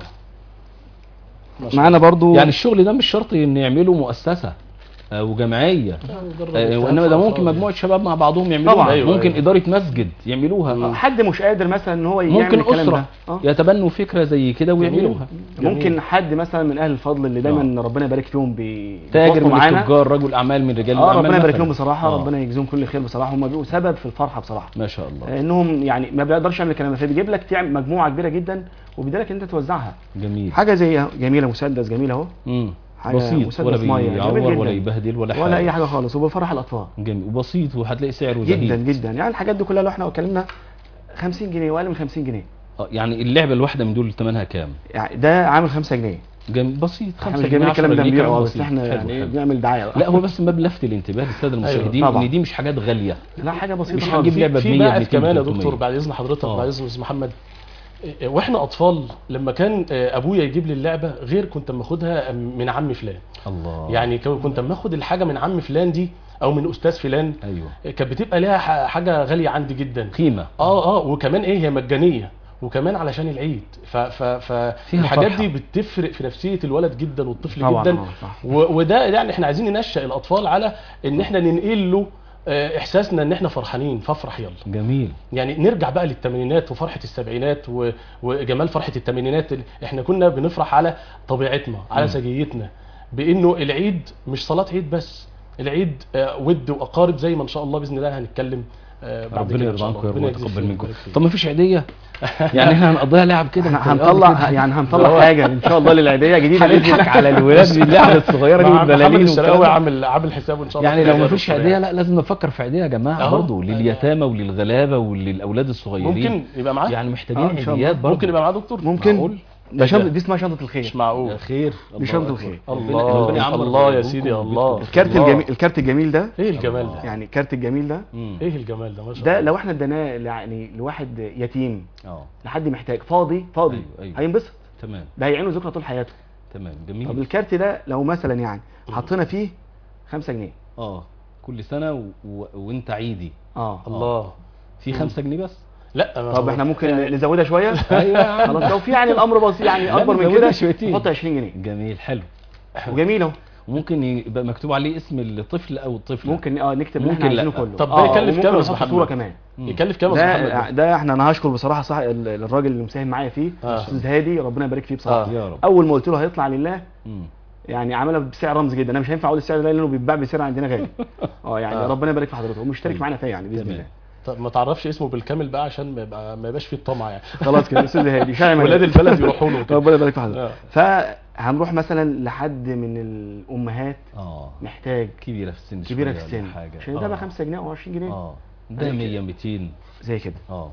S2: ما شاء
S3: معانا برضو
S1: يعني الشغل ده مش شرط ان يعملوا مؤسسه او جمعيه،
S2: الله.
S1: آه، وانما ده ممكن مجموعه شباب مع بعضهم يعملوها.
S3: طبعا.
S2: أيوة،
S1: ممكن
S2: أيوة.
S1: اداره مسجد يعملوها.
S3: آه، حد مش قادر مثلا ان هو يعمل
S1: ممكن
S3: الكلام
S1: اسره
S3: ده. آه.
S1: يتبنوا فكره زي كده ويعملوها.
S3: ممكن حد مثلا من اهل الفضل اللي دايما ربنا يبارك فيهم بي-
S1: تاجر
S3: بيتواصلوا
S1: من
S3: معانا.
S1: التجار، رجل اعمال من رجال
S3: اه
S1: الاعمال
S3: ربنا يبارك
S1: مثلاً.
S3: لهم بصراحه،
S1: آه.
S3: ربنا يجزيهم كل خير بصراحه، هم بيبقوا سبب في الفرحه بصراحه.
S1: ما شاء الله.
S3: انهم يعني ما بيقدرش يعمل الكلام ده، فبيجيب لك تعمل مجموعه كبيره جدا وبيديلك انت توزعها.
S1: جميل.
S3: حاجه زي جميله، مسدس جميل اهو،
S1: امم
S3: حاجة
S1: بسيط
S3: مسدس
S1: ولا
S3: مية،
S1: بيعور
S3: جميل
S1: ولا
S3: جداً.
S1: يبهدل ولا حاجه
S3: ولا اي حاجه خالص، وبيفرح الاطفال
S1: جميل وبسيط، وهتلاقي سعره
S3: جدا
S1: زهيد.
S3: جدا. يعني الحاجات دي كلها لو احنا اتكلمنا خمسين جنيه واقل من خمسين جنيه،
S1: آه، يعني اللعبه الواحده من دول ثمنها كام؟
S3: يعني ده عامل خمسة جنيه.
S1: جم... بسيط
S3: احنا
S1: خمسة
S3: مش جايبين
S1: جنيه
S3: الكلام
S1: عشرة
S3: ده
S1: جنيه
S3: نبيعه،
S1: كلام
S3: بس
S1: بسيط.
S3: احنا
S1: حلو،
S3: يعني
S1: حلو.
S3: بنعمل دعايه.
S1: لا هو بس باب لفت الانتباه للساده المشاهدين
S3: طبعاً.
S1: ان دي مش حاجات غاليه.
S3: لا حاجه بسيطه
S1: مش
S3: خالص.
S1: هنجيب لعبة
S2: في
S1: بمية،
S2: بقى
S1: بميتين،
S2: كمان يا
S1: تلتمية.
S2: دكتور بعد اذن حضرتك،
S1: آه.
S2: بعد اذن استاذ محمد، إيه، واحنا اطفال لما كان آه، ابويا يجيب لي اللعبه غير كنت اما اخدها من عم فلان.
S1: الله.
S2: يعني كو- كنت اما اخد الحاجه من عم فلان دي او من استاذ فلان،
S1: ايوه
S2: آه، كانت بتبقى لها ح- حاجه غاليه عندي جدا.
S1: قيمه.
S2: اه اه وكمان ايه، هي مجانيه وكمان علشان العيد. ف ف فالحاجات
S1: فرحة.
S2: دي بتفرق في نفسيه الولد جدا والطفل
S3: طبعاً،
S2: جدا.
S3: آه، صح.
S2: و- وده يعني احنا عايزين ننشأ الاطفال على ان احنا ننقل له آه، احساسنا ان احنا فرحانين، فافرح يلا.
S1: جميل.
S2: يعني نرجع بقى للثمانينات وفرحه السبعينات و... وجمال فرحه الثمانينات. احنا كنا بنفرح على طبيعتنا، على
S1: مم.
S2: سجيتنا، بانه العيد مش صلاه عيد بس، العيد آه، ود واقارب زي ما ان شاء الله باذن الله هنتكلم آه، بعد
S1: ربنا
S2: كده إن
S1: يرضى
S2: شاء
S1: عنكم
S2: الله.
S1: يا رب
S2: ربنا يجزيك
S1: ويتقبل
S2: خير
S1: منكم.
S2: ويبارك فيك.
S1: طب ما فيش عيديه؟ يعني احنا هنقضيها لعب كده
S3: احنا
S1: بالطريقة
S3: هنطلع
S1: كده.
S3: يعني هنطلع حاجه ان شاء الله للعيديه جديده
S1: هنضحك على الولاد باللعبه الصغيره دي
S2: مع محمد
S1: والبلالين
S2: الشراوي
S1: والكلام ده.
S2: عامل عامل حسابه ان شاء الله.
S1: يعني
S2: في
S1: لو ما
S2: العيدية
S1: فيش
S2: الأسبوعية.
S1: عيديه لا لازم نفكر في عيديه يا جماعه
S2: أهو.
S1: برضه لليتامى وللغلابه وللاولاد الصغيرين.
S2: ممكن يبقى معاه،
S1: يعني
S3: آه،
S1: محتاجين
S3: إن شاء الله.
S1: عيديات برضه.
S2: ممكن يبقى معاه دكتور.
S3: ممكن.
S1: معقول؟
S3: ده
S2: إيه
S3: شنطه
S2: ده؟
S3: دي اسمها شنطه الخير.
S2: مش معقول.
S1: يا خير.
S3: دي شنطة
S1: أكبر.
S3: الخير.
S2: الله
S1: ربنا يعمر
S2: الله يا
S1: قلوبكم
S2: سيدي
S1: وبيتكم
S2: الله.
S1: بالخير.
S3: الكارت
S2: الله.
S3: الجميل الكارت الجميل ده،
S2: ايه الجمال ده؟
S3: يعني الكارت الجميل ده
S1: مم.
S2: ايه الجمال ده ما شاء
S3: ده
S2: الله.
S3: لو احنا اديناه يعني لواحد يتيم،
S1: اه
S3: لحد محتاج فاضي فاضي
S1: أيوة، أيوة.
S3: هينبسط.
S1: تمام
S3: ده هيعينه ذكرى طول حياته.
S1: تمام جميل.
S3: طب الكارت ده لو مثلا يعني حطينا فيه خمسة جنيه
S1: اه كل سنه و... و... وانت عيدي
S3: اه
S2: الله.
S1: في خمسة جنيه بس.
S2: لا ما
S3: طب
S2: هو-
S3: احنا ممكن نزودها شويه.
S1: ايوه يا عم.
S3: خلاص لو في يعني الامر بسيط يعني
S1: لا،
S3: اكبر من
S1: نزودها
S3: كده
S1: شويتين.
S3: نحط عشرين جنيه
S1: جميل حلو.
S3: وجميل اهو.
S1: وممكن يبقى مكتوب عليه اسم الطفل او الطفله.
S3: ممكن اه نكتب اللي
S1: ممكن
S3: احنا عايزينه
S1: لا.
S3: كله.
S2: طب ده
S3: آه،
S2: يكلف
S3: وممكن
S2: كام يا
S3: نحط
S2: أستاذ
S3: صوره
S2: محمد؟
S3: كمان.
S1: مم.
S2: يكلف كام يا أستاذ
S3: ده
S2: محمد؟
S3: ده احنا انا هشكر بصراحه صح ال- الراجل اللي مساهم معايا فيه
S2: آه.
S3: استاذ هادي ربنا يبارك فيه بصراحه.
S2: آه.
S1: يا رب.
S3: اول ما قلت له هيطلع لله
S1: مم.
S3: يعني عملها بسعر رمزي جدا. انا مش هينفع اقول السعر ده لانه بيتباع بسعر عندنا غالي. اه يعني
S2: آه.
S3: ربنا يبارك في حضرتك ومشترك
S1: طيب.
S3: معانا فيه يعني باذن
S1: تمام.
S3: الله.
S2: طب ما تعرفش اسمه بالكامل بقى عشان ما يبقى ما يبقاش فيه الطمع يعني.
S3: خلاص كده استاذ هادي شايع
S2: ولاد البلد يروحوا له كده.
S3: ربنا يبارك في حضرتك.
S2: آه.
S3: فهنروح مثلا لحد من الامهات
S1: اه
S3: محتاج
S1: كبيره في السن
S3: كبيره في
S1: شوية ولا
S3: السن
S1: حاجه.
S3: عشان ده
S1: آه.
S3: بقى خمسة جنيه او عشرين جنيه
S1: اه ده
S3: هيك-
S1: مية ميتين.
S3: زي كده
S1: اه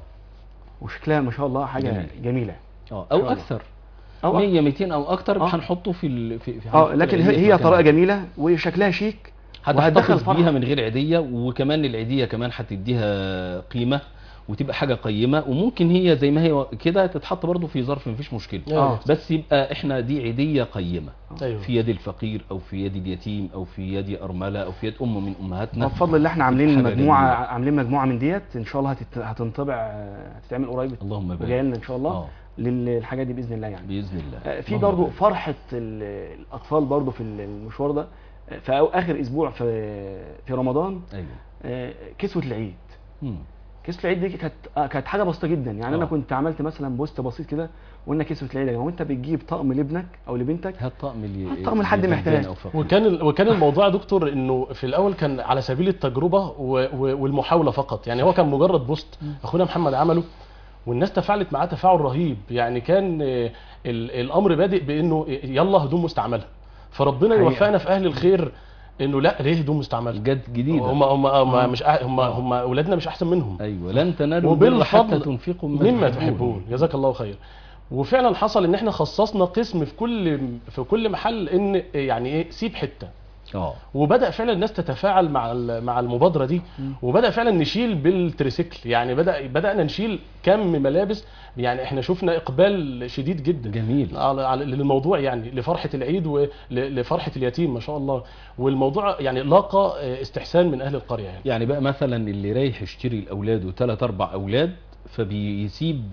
S3: وشكلها ما شاء الله حاجه
S1: جميل.
S3: جميله
S1: اه
S3: شاء
S1: او
S3: الله.
S1: اكثر.
S3: أو
S1: مية ميتين او اكتر
S3: آه.
S1: هنحطه في ال... في, في
S3: اه
S1: هنحط
S3: لكن
S1: العيدية
S3: هي
S1: في
S3: هي طريقه
S1: مكانها.
S3: جميله وشكلها شيك وهتدخل
S1: هتحتفظ
S3: فرحه.
S1: بيها من غير عيديه، وكمان العيديه كمان هتديها قيمه وتبقى حاجه قيمه، وممكن هي زي ما هي كده تتحط برضو في ظرف مفيش مشكله.
S2: آه.
S1: بس يبقى احنا دي عيديه قيمه
S2: ايوه.
S1: في يد الفقير او في يد اليتيم او في يد ارمله او في يد ام من امهاتنا.
S3: بفضل الله احنا عاملين
S1: حاجة
S3: مجموعه
S1: جميلة.
S3: عاملين مجموعه من ديت ان شاء الله هتت... هتنطبع آه، هتتعمل قريب
S1: اللهم بارك.
S3: وجايه لنا ان شاء الله
S1: اه
S3: للحاجات دي باذن الله يعني.
S1: باذن الله.
S3: آه، في
S1: اللهم
S3: برضو
S1: بارك.
S3: فرحه ال- الاطفال برضو في المشوار ده آه، في أو- اخر اسبوع في في رمضان
S1: ايوه.
S3: آه، كسوه العيد.
S1: مم.
S3: كسوه العيد دي كانت آه، كانت حاجه بسيطه جدا يعني. انا
S1: آه.
S3: كنت عملت مثلا بوست بسيط كده وقلنا كسوه العيد يا جماعه وانت بتجيب طقم لابنك او لبنتك
S1: هات طقم اللي
S3: هات طقم لحد محتاج.
S2: وكان ال- وكان الموضوع يا دكتور انه في الاول كان على سبيل التجربه و- و- والمحاوله فقط، يعني هو كان مجرد بوست اخونا محمد عمله والناس تفاعلت معاه تفاعل رهيب. يعني كان آه، ال- الامر بادئ بانه يلا هدوم مستعمله، فربنا
S3: حقيقة.
S2: يوفقنا في اهل الخير انه لا ليه هدوم مستعمله؟
S1: جد جديده.
S2: هم هم هم
S3: آه.
S2: مش أح- هم هم اولادنا مش احسن منهم.
S1: ايوه لن تنالوا البر حتى
S2: وبالفضل
S1: تنفقوا
S2: مما تحبون. جزاك الله خير. وفعلا حصل ان احنا خصصنا قسم في كل في كل محل ان يعني ايه سيب حته،
S1: اه
S2: وبدا فعلا الناس تتفاعل مع ال- مع المبادره دي، وبدا فعلا نشيل بالتريسيكل. يعني بدا بدانا نشيل كم ملابس. يعني احنا شفنا اقبال شديد جدا
S1: جميل.
S2: على على- للموضوع، يعني لفرحه العيد ولفرحه اليتيم ما شاء الله. والموضوع يعني لاقى استحسان من اهل القريه يعني.
S1: يعني بقى مثلا اللي رايح يشتري لاولاده ثلاث اربع اولاد فبيسيب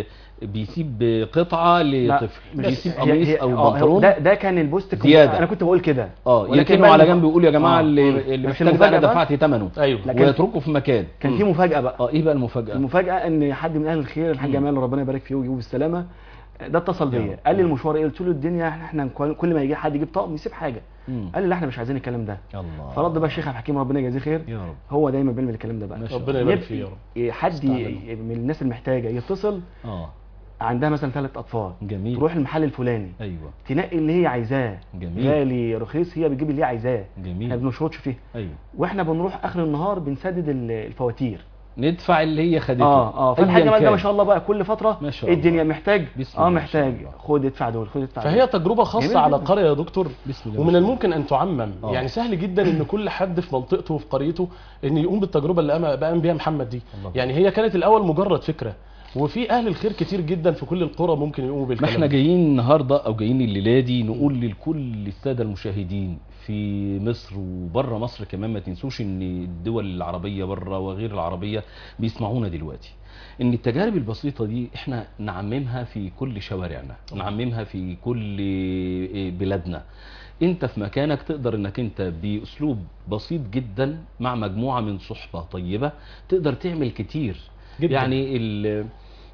S1: بيسيب قطعه لطفل،
S3: مش-
S1: بيسيب
S3: هي-
S1: قميص
S3: هي-
S1: او
S3: آه، هو
S1: بنطلون
S3: ده ده كان البوست كنت-
S1: زيادة.
S3: انا كنت بقول كده
S1: اه
S3: ولكن
S1: يركنوا
S3: بقى
S1: على
S3: الم-
S1: جنب يقولوا يا جماعه
S3: آه.
S1: اللي
S3: مم.
S1: اللي
S3: بس
S1: محتاج ده
S3: المفاجأة
S1: انا
S3: بقى-
S1: دفعت ثمنه
S2: ايوه.
S3: لكن-
S1: ويتركه في مكان.
S3: كان في مفاجاه بقى.
S1: اه ايه بقى المفاجاه؟
S3: المفاجاه ان حد من اهل الخير الحاج
S1: مم.
S3: جمال ربنا يبارك فيه ويجيبه بالسلامه ده اتصل
S1: يا
S3: بيا
S1: رب.
S3: قال لي المشوار ايه؟ قلت له الدنيا احنا احنا كل- كل ما يجي حد يجيب طقم يسيب حاجه.
S1: مم.
S3: قال لي لا احنا مش عايزين الكلام ده.
S1: الله.
S3: فرد بقى الشيخ عبد الحكيم ربنا يجازيه خير
S1: يا رب.
S3: هو دايما بيعمل الكلام ده بقى.
S1: ما شاء
S2: ربنا
S1: الله.
S2: يبارك فيه يا رب.
S3: ي- حد ي-
S2: استعمله.
S3: من الناس المحتاجه يتصل
S1: اه
S3: عندها مثلا ثلاث اطفال
S1: جميل.
S3: تروح المحل الفلاني
S1: ايوه
S3: تنقي اللي هي عايزاه
S1: جميل.
S3: غالي رخيص هي بتجيب اللي هي عايزاه. احنا
S1: جميل.
S3: ما بنشرطش فيه
S1: ايوه
S3: واحنا بنروح اخر النهار بنسدد ال- الفواتير.
S1: ندفع اللي هي خدته.
S3: اه اه فالحاج
S1: أياً
S3: جمال ده
S1: كان.
S3: ما شاء الله بقى كل فتره
S1: ما شاء
S3: إيه الدنيا
S1: الله.
S3: محتاج
S1: بسم
S3: اه
S1: الله ما شاء
S3: محتاج
S1: الله.
S3: خد ادفع دول خد ادفع
S2: فهي
S3: دول.
S2: تجربه
S3: جميل
S2: خاصه على
S3: جداً.
S2: القريه يا دكتور،
S1: بسم الله ما
S2: ومن
S1: شاء الله.
S2: الممكن ان تعمم.
S1: آه.
S2: يعني سهل جدا ان كل حد في منطقته وفي قريته ان يقوم بالتجربه اللي قام بقى بيها محمد دي.
S1: الله.
S2: يعني هي كانت الاول مجرد فكره، وفي اهل الخير كتير جدا في كل القرى ممكن يقوموا
S1: ما
S2: بالكلام
S1: احنا
S2: ده.
S1: جايين النهارده او جايين الليله دي نقول لكل الساده المشاهدين في مصر وبره مصر كمان، ما تنسوش ان الدول العربيه بره وغير العربيه بيسمعونا دلوقتي، ان التجارب البسيطه دي احنا نعممها في كل شوارعنا، نعممها في كل بلادنا. انت في مكانك تقدر انك انت باسلوب بسيط جدا مع مجموعه من صحبه طيبه تقدر تعمل كتير
S2: جداً.
S1: يعني ال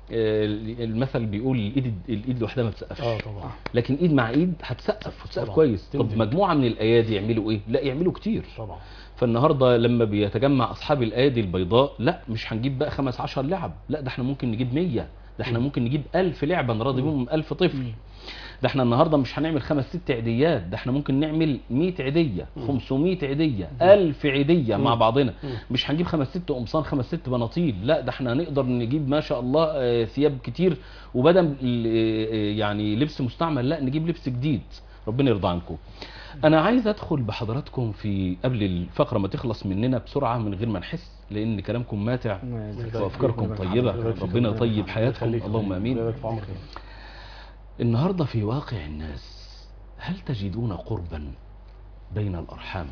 S1: المثل بيقول الايد الايد لوحدها ما بتسقفش.
S2: اه طبعا.
S1: لكن ايد مع ايد هتسقف وتسقف
S2: طبعا.
S1: كويس. طب
S2: تنزل.
S1: مجموعه من الايادي يعملوا ايه؟ لا يعملوا كتير.
S2: طبعا.
S1: فالنهارده لما بيتجمع اصحاب الايادي البيضاء، لا مش هنجيب بقى خمس عشر لعب، لا ده احنا ممكن نجيب مية، ده احنا
S2: مم.
S1: ممكن نجيب ألف لعبه نراضي بيهم ألف طفل. ده احنا النهارده مش هنعمل خمس ست عيديات، ده احنا ممكن نعمل مية عيديه، خمسمية عيديه، ألف عيديه مع بعضنا. مش هنجيب خمس ست قمصان، خمس ست بناطيل، لا ده احنا هنقدر نجيب ما شاء الله آه، ثياب كتير، وبدل آه، يعني لبس مستعمل لا نجيب لبس جديد. ربنا يرضى عنكم. انا عايز ادخل بحضراتكم في قبل الفقره ما تخلص مننا بسرعه من غير ما نحس، لان كلامكم ماتع وافكاركم طيبه. ربنا يطيب حياتكم، اللهم امين. النهاردة في واقع الناس هل تجدون قربا بين الأرحام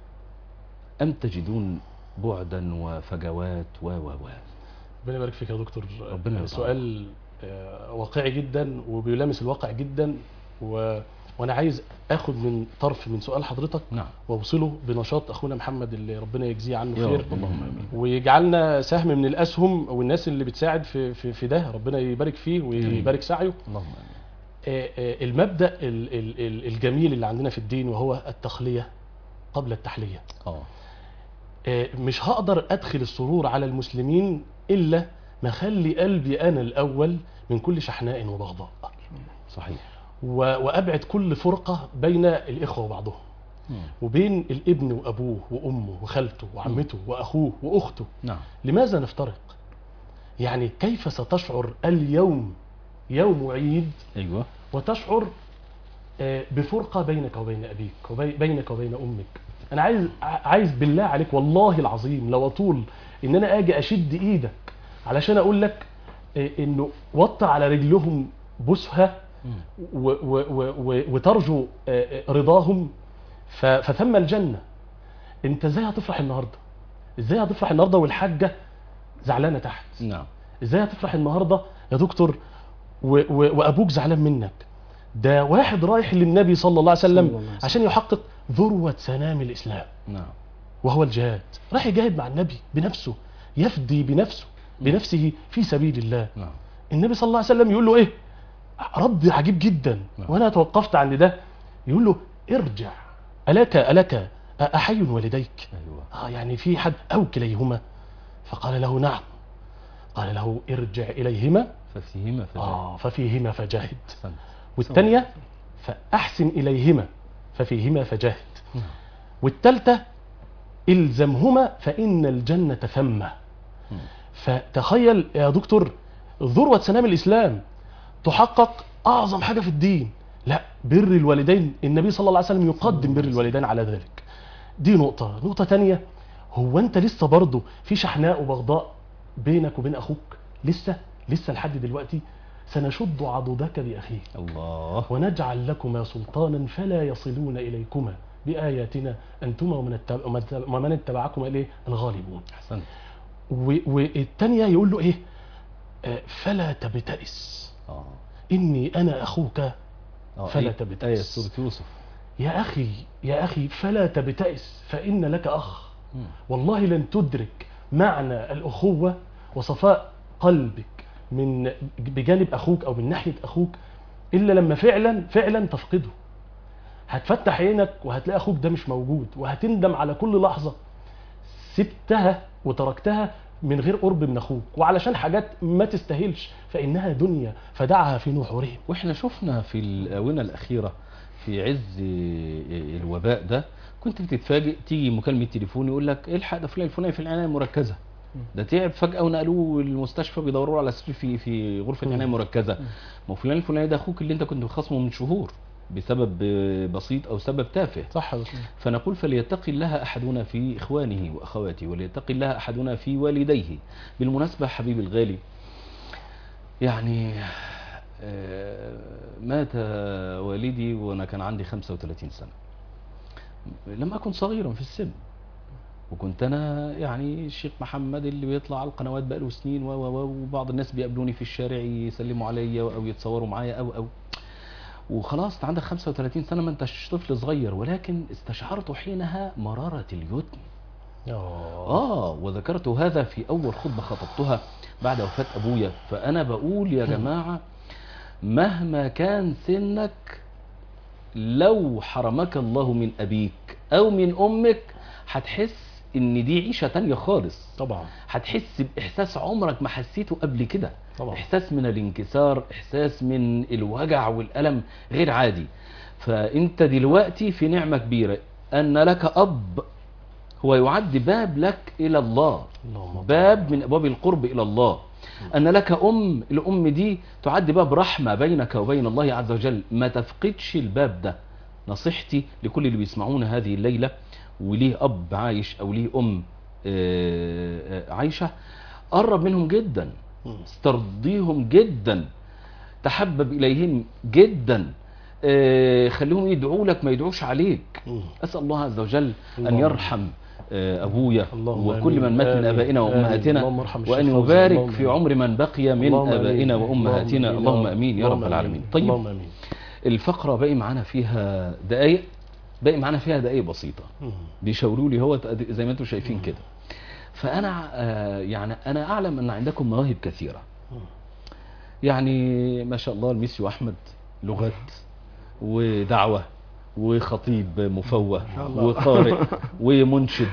S1: أم تجدون بعدا وفجوات و و و
S2: ربنا يبارك فيك يا دكتور.
S1: ربنا يرضى
S2: سؤال آه، واقعي جدا وبيلامس الواقع جدا، و... وانا عايز اخد من طرف من سؤال حضرتك
S1: نعم
S2: واوصله بنشاط اخونا محمد اللي ربنا يجزيه عنه
S1: يا
S2: خير،
S1: رب اللهم آمين.
S2: ويجعلنا سهم من الاسهم والناس اللي بتساعد في في, في ده، ربنا يبارك فيه ويبارك سعيه.
S1: اللهم آمين.
S2: آه، آه، المبدأ ال- ال- ال- الجميل اللي عندنا في الدين وهو التخلية قبل التحلية.
S1: اه
S2: آه، مش هقدر ادخل السرور على المسلمين الا ما اخلي قلبي انا الاول من كل شحناء وبغضاء،
S1: صحيح.
S2: و- وابعد كل فرقة بين الاخوة وبعضهم،
S1: مم.
S2: وبين الابن وابوه وامه وخالته وعمته واخوه واخته.
S1: نعم
S2: لماذا نفترق؟ يعني كيف ستشعر اليوم يوم عيد
S1: ايوه
S2: وتشعر آه، بفرقة بينك وبين أبيك وبينك وبين أمك؟ أنا عايز عايز بالله عليك والله العظيم لو أطول إن أنا أجي أشد إيدك علشان أقول لك آه، إنه وطى على رجلهم بوسها
S1: مم.
S2: و- و- و- و- وترجو آه، آه، رضاهم، ف- فثم الجنة. أنت إزاي هتفرح النهاردة؟ إزاي هتفرح النهاردة والحاجة زعلانة تحت؟
S1: نعم
S2: إزاي هتفرح النهاردة يا دكتور و- و- وأبوك زعلان منك؟ ده واحد رايح للنبي صلى الله عليه
S3: صلى الله
S2: وسلم
S3: عليه وسلم.
S2: عشان يحقق ذروة سنام الإسلام
S1: نعم
S2: وهو الجهاد، راح يجاهد مع النبي بنفسه، يفدي بنفسه بنفسه في سبيل الله.
S1: نعم
S2: النبي صلى الله عليه وسلم يقول له ايه؟ رد عجيب جدا،
S1: نعم.
S2: وانا توقفت عند ده. يقول له ارجع، ألك ألك أحي والديك؟
S1: ايوه
S2: آه يعني في حد أو كليهما؟ فقال له نعم. قال له ارجع إليهما
S1: ففيهما فجاهد.
S2: آه ففيهما فجاهد.
S1: أحسنت.
S2: والثانية فأحسن إليهما ففيهما فجاهد.
S1: نعم.
S2: والثالثة إلزمهما فإن الجنة ثمة.
S1: مم.
S2: فتخيل يا دكتور ذروة سنام الإسلام تحقق أعظم حاجة في الدين، لا بر الوالدين، النبي صلى الله عليه وسلم يقدم بر الوالدين على ذلك. دي نقطة. نقطة تانية، هو أنت لسه برضه في شحناء وبغضاء بينك وبين أخوك؟ لسه لسه لحد دلوقتي سنشد عضدك بأخيك
S1: الله.
S2: ونجعل لكما سلطانا فلا يصلون إليكما بآياتنا أنتما ومن اتبع- ومن اتبعكما إليه الغالبون.
S1: احسنت.
S2: و- والتانية يقول له إيه؟ آه، فلا تبتئس
S1: اه
S2: إني أنا أخوك
S1: آه،
S2: فلا
S1: آية-
S2: تبتئس.
S1: آية سورة يوسف.
S2: يا أخي يا أخي فلا تبتئس فإن لك أخ،
S1: مم.
S2: والله لن تدرك معنى الأخوة وصفاء قلبك من بجانب أخوك أو من ناحية أخوك إلا لما فعلا فعلا تفقده. هتفتح عينك وهتلاقي أخوك ده مش موجود، وهتندم على كل لحظة سبتها وتركتها من غير قرب من أخوك، وعلشان حاجات ما تستاهلش، فإنها دنيا فدعها في نحورهم.
S1: واحنا شفنا في الآونة الأخيرة في عز الوباء ده كنت بتتفاجئ تيجي مكالمة تليفون يقول لك الحق ده فلان الفلاني في العناية المركزة، ده تعب فجأة ونقلوه المستشفى بيدوروا على سرير في في غرفة عناية مركزة. ما هو فلان الفلاني ده أخوك اللي أنت كنت خصمه من شهور بسبب بسيط أو سبب تافه.
S2: صح يا دكتور.
S1: فنقول فليتقي الله أحدنا في إخوانه وأخواته وليتقي الله أحدنا في والديه. بالمناسبة حبيبي الغالي، يعني آه، مات والدي وأنا كان عندي خمسة وثلاثين سنة، لم أكن صغيرا في السن، وكنت أنا يعني الشيخ محمد اللي بيطلع على القنوات بقاله سنين و و وبعض الناس بيقابلوني في الشارع يسلموا عليا أو يتصوروا معايا أو أو وخلاص انت عندك خمسة وثلاثين سنة، ما انتش طفل صغير، ولكن استشعرت حينها مرارة اليتم. آه وذكرت هذا في أول خطبة خطبتها بعد وفاة أبويا. فأنا بقول يا جماعة مهما كان سنك لو حرمك الله من أبيك أو من أمك هتحس إن دي عيشة تانية خالص.
S2: طبعا
S1: هتحس بإحساس عمرك ما حسيته قبل كده.
S2: طبعا.
S1: إحساس من الانكسار، إحساس من الوجع والألم غير عادي. فأنت دلوقتي في نعمة كبيرة أن لك أب هو يعد باب لك إلى الله،
S2: اللهم
S1: باب من أبواب القرب إلى الله. أن لك أم، الأم دي تعد باب رحمة بينك وبين الله عز وجل. ما تفقدش الباب ده. نصيحتي لكل اللي بيسمعون هذه الليلة وليه أب عايش أو ليه أم عايشة، قرب منهم جدا، استرضيهم جدا. تحبب إليهم جدا، آه، خليهم يدعوا لك ما يدعوش عليك.
S2: مم.
S1: أسأل الله عز وجل أن
S2: اللهم
S1: يرحم آه، أبويا
S2: اللهم
S1: وكل
S2: آمين.
S1: من مات من
S2: آمين.
S1: آبائنا
S2: آمين.
S1: وأمهاتنا،
S2: اللهم ارحم الشيخ
S1: وأن
S2: فوزي.
S1: يبارك
S2: اللهم
S1: في
S2: آمين.
S1: عمر من بقي من
S2: اللهم
S1: آبائنا
S2: آمين.
S1: وأمهاتنا.
S2: اللهم
S1: اللهم
S2: آمين.
S1: أمين يا رب
S2: اللهم
S1: العالمين.
S2: آمين.
S1: طيب،
S2: اللهم آمين.
S1: الفقرة باقي معانا فيها دقايق، باقي معانا فيها دقايق بسيطة،
S2: مم.
S1: بيشاوروا لي هو زي ما انتم شايفين كده. فأنا آه، يعني أنا أعلم أن عندكم مواهب كثيرة، يعني ما شاء الله الميسي وأحمد لغات ودعوة وخطيب مفوه وقارئ ومنشد.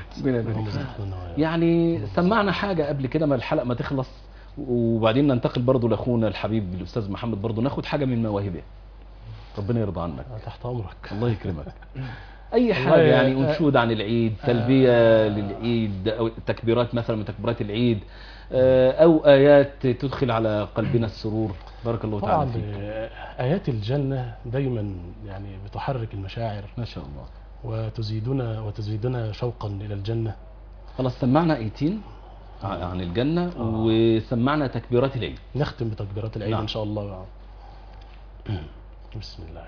S1: يعني سمعنا حاجة قبل كده ما الحلقة ما تخلص، وبعدين ننتقل برضو لأخونا الحبيب الأستاذ محمد، برضو ناخد حاجة من مواهبه. ربنا يرضى عنك.
S2: تحت أمرك.
S1: الله يكرمك. أي حاجة يعني، أنشود عن العيد، تلبية للعيد، أو تكبيرات مثلا من تكبيرات العيد، أو آيات تدخل على قلبنا السرور. بارك الله تعالى
S2: طبعا
S1: فيك.
S2: آيات الجنة دايما يعني بتحرك المشاعر
S1: ما شاء الله،
S2: وتزيدنا وتزيدنا شوقا إلى الجنة.
S1: خلاص سمعنا آيتين عن الجنة آه. وسمعنا تكبيرات العيد،
S2: نختم بتكبيرات العيد
S1: نعم.
S2: إن شاء الله. بسم الله.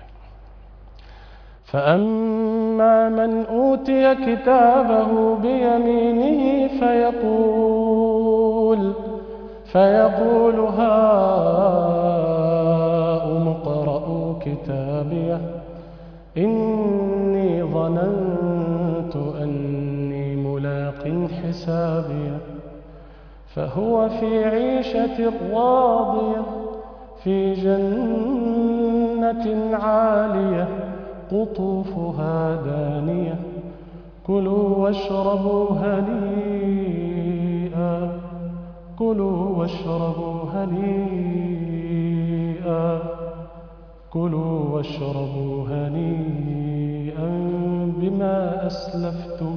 S2: فأما من أوتي كتابه بيمينه فيقول فيقول هاؤم اقرءوا كتابيه إني ظننت أني ملاق حسابيه فهو في عيشة راضية في جنة عالية قطوفها دانية كلوا واشربوا هنيئا كلوا واشربوا هنيئا كلوا واشربوا هنيئا بما أسلفتم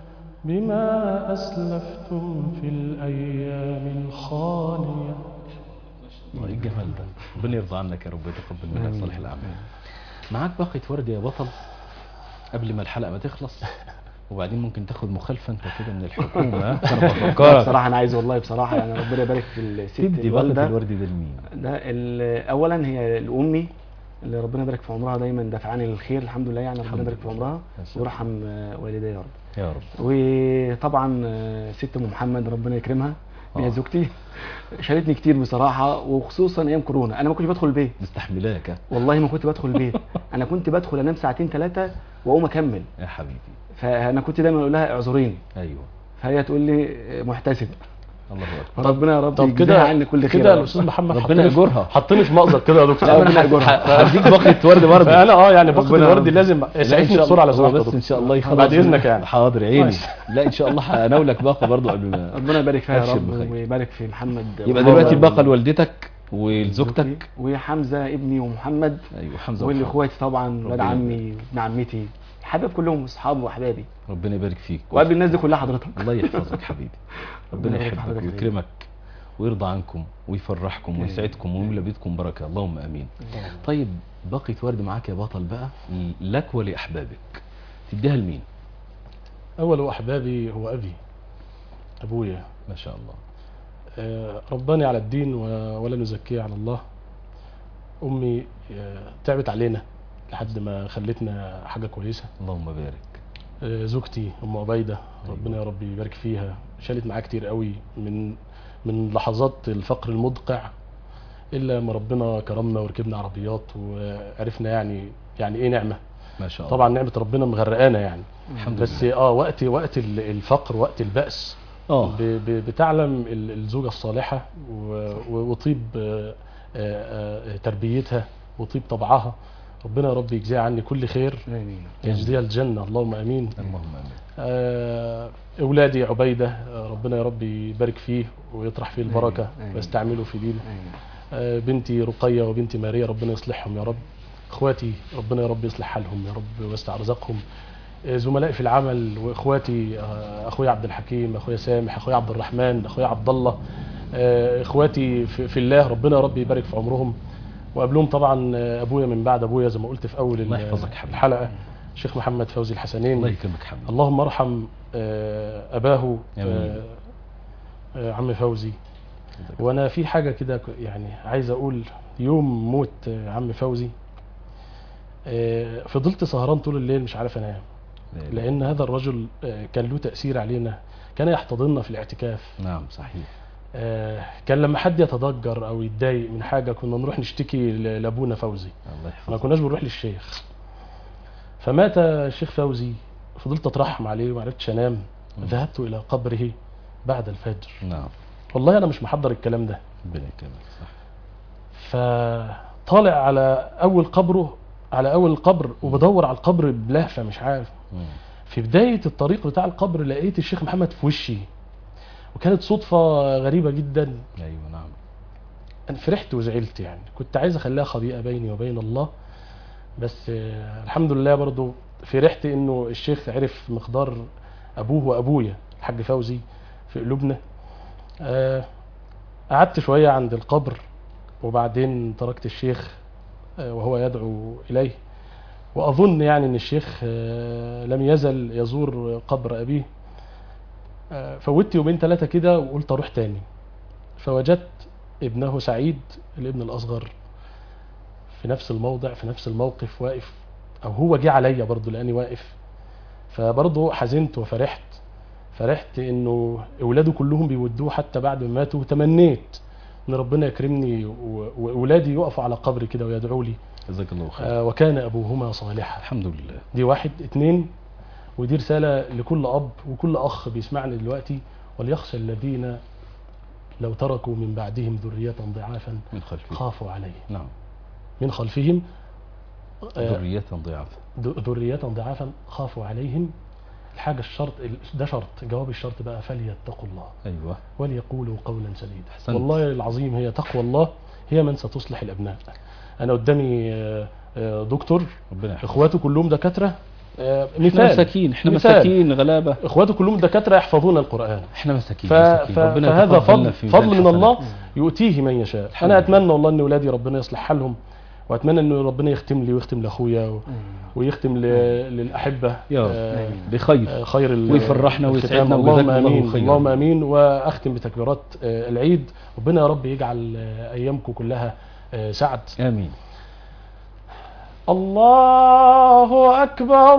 S2: بما أسلفتم في الأيام الخالية.
S1: الله ايه الجمال ده، ربنا يرضى عنك يا رب ويتقبل منك صالح الاعمال. معاك باقة ورد يا بطل قبل ما الحلقة ما تخلص، وبعدين ممكن تاخد مخالفة انت كده من الحكومة. انا بفكرك
S3: بصراحة انا عايز والله بصراحة يعني ربنا يبارك في الست
S1: تدي باقة
S3: الوالدة.
S1: الورد ده لمين؟
S3: ده ال- اولا هي لامي اللي ربنا يبارك في عمرها، دايما دافعاني للخير الحمد لله، يعني ربنا يبارك في عمرها ويرحم والديها يا رب.
S1: يا رب.
S3: وطبعا ست ام محمد ربنا يكرمها، هي زوجتي، شالتني كتير بصراحه، وخصوصا ايام كورونا انا ما كنتش بدخل البيت،
S1: مستحملاك
S3: والله ما كنت بدخل البيت. انا كنت بدخل انام ساعتين ثلاثه واقوم اكمل،
S1: يا حبيبي.
S3: فانا كنت دايما اقول لها اعذريني،
S1: ايوه،
S3: فهي تقول لي محتسب.
S1: الله اكبر.
S3: ربنا يا رب
S2: طب
S3: يجزيها
S2: كده
S3: عني كل خير
S2: كده
S3: يا رب.
S2: الاستاذ محمد
S1: ربنا
S2: حطني في-
S1: يجرها.
S2: حطني في مأزق كده يا دكتور.
S3: لا، ربنا يجرها.
S1: هديك باقة ورد برضه.
S2: فانا اه يعني باقة
S3: ربنا
S2: الورد
S3: يرضى.
S2: لازم
S1: لا، إن
S2: اسعفني
S1: شاء
S2: بسرعه لو
S1: الله.
S2: سمحت يا
S1: بس
S2: دكتور.
S1: ان شاء الله يخلص
S2: بعد اذنك يعني.
S1: حاضر عيني.
S2: ماشي.
S1: لا ان شاء الله هناولك باقة برضه قبل ما
S3: ربنا يبارك فيها يا
S1: أبشر
S3: رب
S1: بخير.
S3: ويبارك في محمد.
S1: يبقى دلوقتي الباقة لوالدتك ولزوجتك.
S3: وحمزه ابني ومحمد
S1: ايوه، حمزة
S3: واللي
S1: وحمزة.
S3: اخواتي طبعا، ولاد
S1: ربنا
S3: عمي ابن عمتي، حبايب كلهم اصحابي واحبابي،
S1: ربنا يبارك فيك
S3: وقبل الناس دي كلها حضرتك.
S1: الله يحفظك حبيبي. ربنا
S3: ربنا يبارك
S1: يحبك
S3: حضرتك.
S1: ويكرمك ويرضى عنكم ويفرحكم
S3: آمين.
S1: ويسعدكم ويملى بيتكم بركة، اللهم امين. طيب باقة ورد معاك يا بطل بقى لك ولأحبابك، تديها لمين؟
S2: اول احبابي هو ابي، ابويا،
S1: ما شاء الله.
S2: آه، رباني على الدين و- ولا نزكيه على الله. امي آه، تعبت علينا لحد ما خلتنا حاجه كويسه.
S1: اللهم بارك.
S2: آه، زوجتي ام عبيده ربنا يا رب يبارك فيها، شالت معايا كتير قوي من من لحظات الفقر المدقع، الا ما ربنا كرمنا وركبنا عربيات وعرفنا يعني يعني ايه نعمه.
S1: ما شاء الله.
S2: طبعا نعمه ربنا مغرقانا يعني.
S1: الحمد
S2: بس
S1: لله.
S2: اه وقت وقت ال- الفقر، وقت البأس،
S1: اه
S2: ب- ب- بتعلم ال- الزوجة الصالحة و- و- وطيب آه، آه، آه، تربيتها وطيب طبعها. ربنا يا رب يجزيها عني كل خير،
S3: امين.
S2: يجزيها الجنة اللهم امين.
S1: اللهم امين.
S2: آه، اولادي عبيدة آه، ربنا يا رب يبارك فيه ويطرح فيه البركة
S3: آمين.
S2: ويستعمله في دينه.
S3: امين.
S2: آه، بنتي رقية وبنتي ماريا ربنا يصلحهم يا رب. اخواتي ربنا يا رب يصلح حالهم يا رب ويوسع رزقهم. آه، زملائي في العمل واخواتي، آه، اخويا عبد الحكيم، اخويا سامح، اخويا عبد الرحمن، اخويا عبد الله، آه، اخواتي في, في الله ربنا يا رب يبارك في عمرهم. وقبلهم طبعا آه، ابويا من بعد ابويا زي ما قلت في اول
S1: الله
S2: ال-
S1: يحفظك حبيبي.
S2: الحلقة، الشيخ محمد فوزي الحسنين.
S1: الله يكرمك حبيبي.
S2: اللهم ارحم آه، اباه
S1: آمين.
S2: آه، آه، عم فوزي وانا في حاجه كده ك- يعني عايز اقول، يوم موت آه، عم فوزي آه، فضلت سهران طول الليل مش عارف انام، لان هذا الرجل آه، كان له تاثير علينا، كان يحتضننا في الاعتكاف.
S1: نعم صحيح.
S2: آه، كان لما حد يتضجر او يتضايق من حاجه كنا نروح نشتكي ل- لابونا فوزي،
S1: الله
S2: ما
S1: يحفظه.
S2: كناش بنروح للشيخ. فمات الشيخ فوزي، فضلت اترحم عليه وما عرفتش انام.
S1: مم.
S2: ذهبت الى قبره بعد الفجر،
S1: نعم
S2: والله انا مش محضر الكلام ده.
S1: ربنا يكرمك. صح.
S2: فطالع على اول قبره، على اول القبر، وبدور على القبر بلهفه مش عارف.
S1: مم.
S2: في بدايه الطريق بتاع القبر لقيت الشيخ محمد في وشي، وكانت صدفه غريبه جدا.
S1: ايوه نعم.
S2: انا فرحت وزعلت، يعني كنت عايز اخليها خبيئه بيني وبين الله، بس آه، الحمد لله برضو فرحت انه الشيخ عرف مقدار ابوه وابويا الحاج فوزي في قلوبنا. آه، قعدت شويه عند القبر، وبعدين تركت الشيخ آه، وهو يدعو اليه. واظن يعني ان الشيخ آه، لم يزل يزور قبر ابيه. آه، فوتت يومين ثلاثه كده وقلت اروح تاني، فوجدت ابنه سعيد الابن الاصغر في نفس الموضع في نفس الموقف واقف، او هو جه عليا برضه لاني واقف. فبرضه حزنت وفرحت، فرحت انه اولاده كلهم بيودوه حتى بعد ما ماتوا، وتمنيت ان ربنا يكرمني و- واولادي يقفوا على قبري كده ويدعوا لي.
S1: جزاك الله خير.
S2: آه، وكان ابوهما صالحا.
S1: الحمد لله.
S2: دي واحد. اتنين، ودي رسالة لكل اب وكل اخ بيسمعني دلوقتي، وليخشى الذين لو تركوا من بعدهم ذرية ضعافا
S1: من خلفه.
S2: خافوا عليه
S1: نعم.
S2: من خلفهم آه،
S1: ذرية ضعافا.
S2: ذ- ذرية ضعافا خافوا عليهم. الحاجة الشرط ده شرط، جواب الشرط بقى فليتقوا الله
S1: ايوه.
S2: وليقولوا قولا سديدا.
S1: أحسنت.
S2: والله العظيم هي تقوى الله هي من ستصلح الابناء. انا قدامي آه، آه، دكتور،
S1: ربنا يحفظك.
S2: اخواته كلهم دكاترة. آه،
S1: احنا
S2: مثال
S1: مساكين، احنا
S2: مثال.
S1: مساكين غلابة.
S2: اخواته كلهم دكاترة يحفظون القرآن.
S1: احنا مساكين.
S2: ف...
S1: مساكين.
S2: ف...
S1: ربنا
S2: فهذا
S1: يتقبلنا
S2: فضل
S1: في
S2: فضل
S1: ميزان
S2: من الله
S1: حسنات.
S2: يؤتيه من يشاء.
S1: الحمد
S2: انا
S1: لله.
S2: اتمنى والله ان اولادي ربنا يصلح حالهم، واتمنى ان ربنا يختم لي ويختم لاخويا و... ويختم ل... للاحبه
S1: يا رب.
S2: آه،
S1: بخير.
S2: آه، خير ال-
S1: ويفرحنا
S2: الختام.
S1: ويسعدنا
S2: اللهم
S1: وجزاكم الله
S2: امين
S1: خيرا.
S2: اللهم امين. واختم بتكبيرات آه، العيد. ربنا يا رب يجعل آه، ايامكم كلها آه، سعد.
S1: امين.
S2: الله أكبر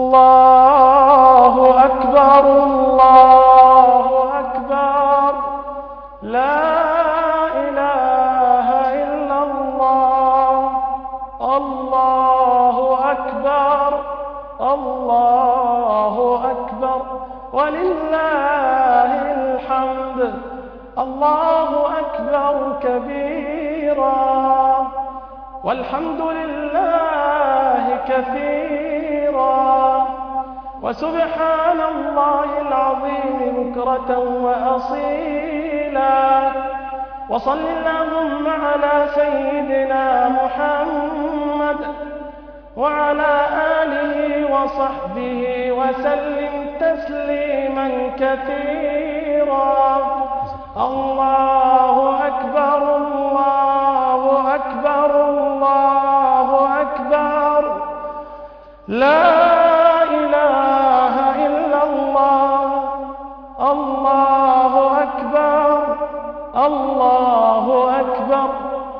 S2: الله أكبر الله أكبر لا إله إلا الله. الله أكبر الله أكبر ولله الحمد. الله أكبر كبيرا والحمد لله كثيرا وسبحان الله العظيم بكرة وأصيلا. وصل اللهم على سيدنا محمد وعلى آله وصحبه وسلم تسليما كثيرا. الله أكبر الله أكبر الله أكبر لا إله إلا الله. الله أكبر الله أكبر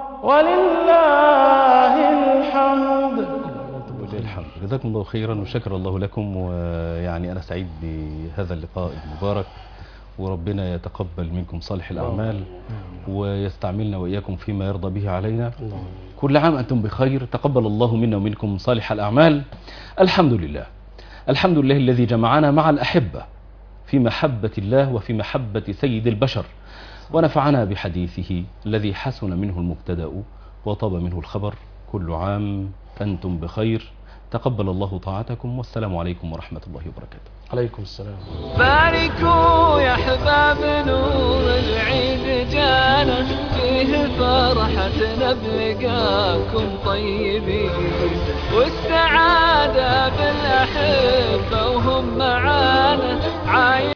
S2: ولله الحمد.
S1: ولله الحمد. جزاكم الله خيرا وشكر الله لكم. ويعني أنا سعيد بهذا اللقاء المبارك، وربنا يتقبل منكم صالح الأعمال ويستعملنا وإياكم فيما يرضى به علينا. كل عام أنتم بخير. تقبل الله منا ومنكم صالح الأعمال. الحمد لله. الحمد لله الذي جمعنا مع الأحبة في محبة الله وفي محبة سيد البشر، ونفعنا بحديثه الذي حسن منه المبتدأ وطاب منه الخبر. كل عام أنتم بخير. تقبل الله طاعتكم، والسلام عليكم ورحمة الله وبركاته.
S2: عليكم السلام.
S4: باركوا يا احباب نور العيد جانا، فيه فرحتنا بلقاكم طيبين، والسعادة بالأحبة وهم معانا عايشين.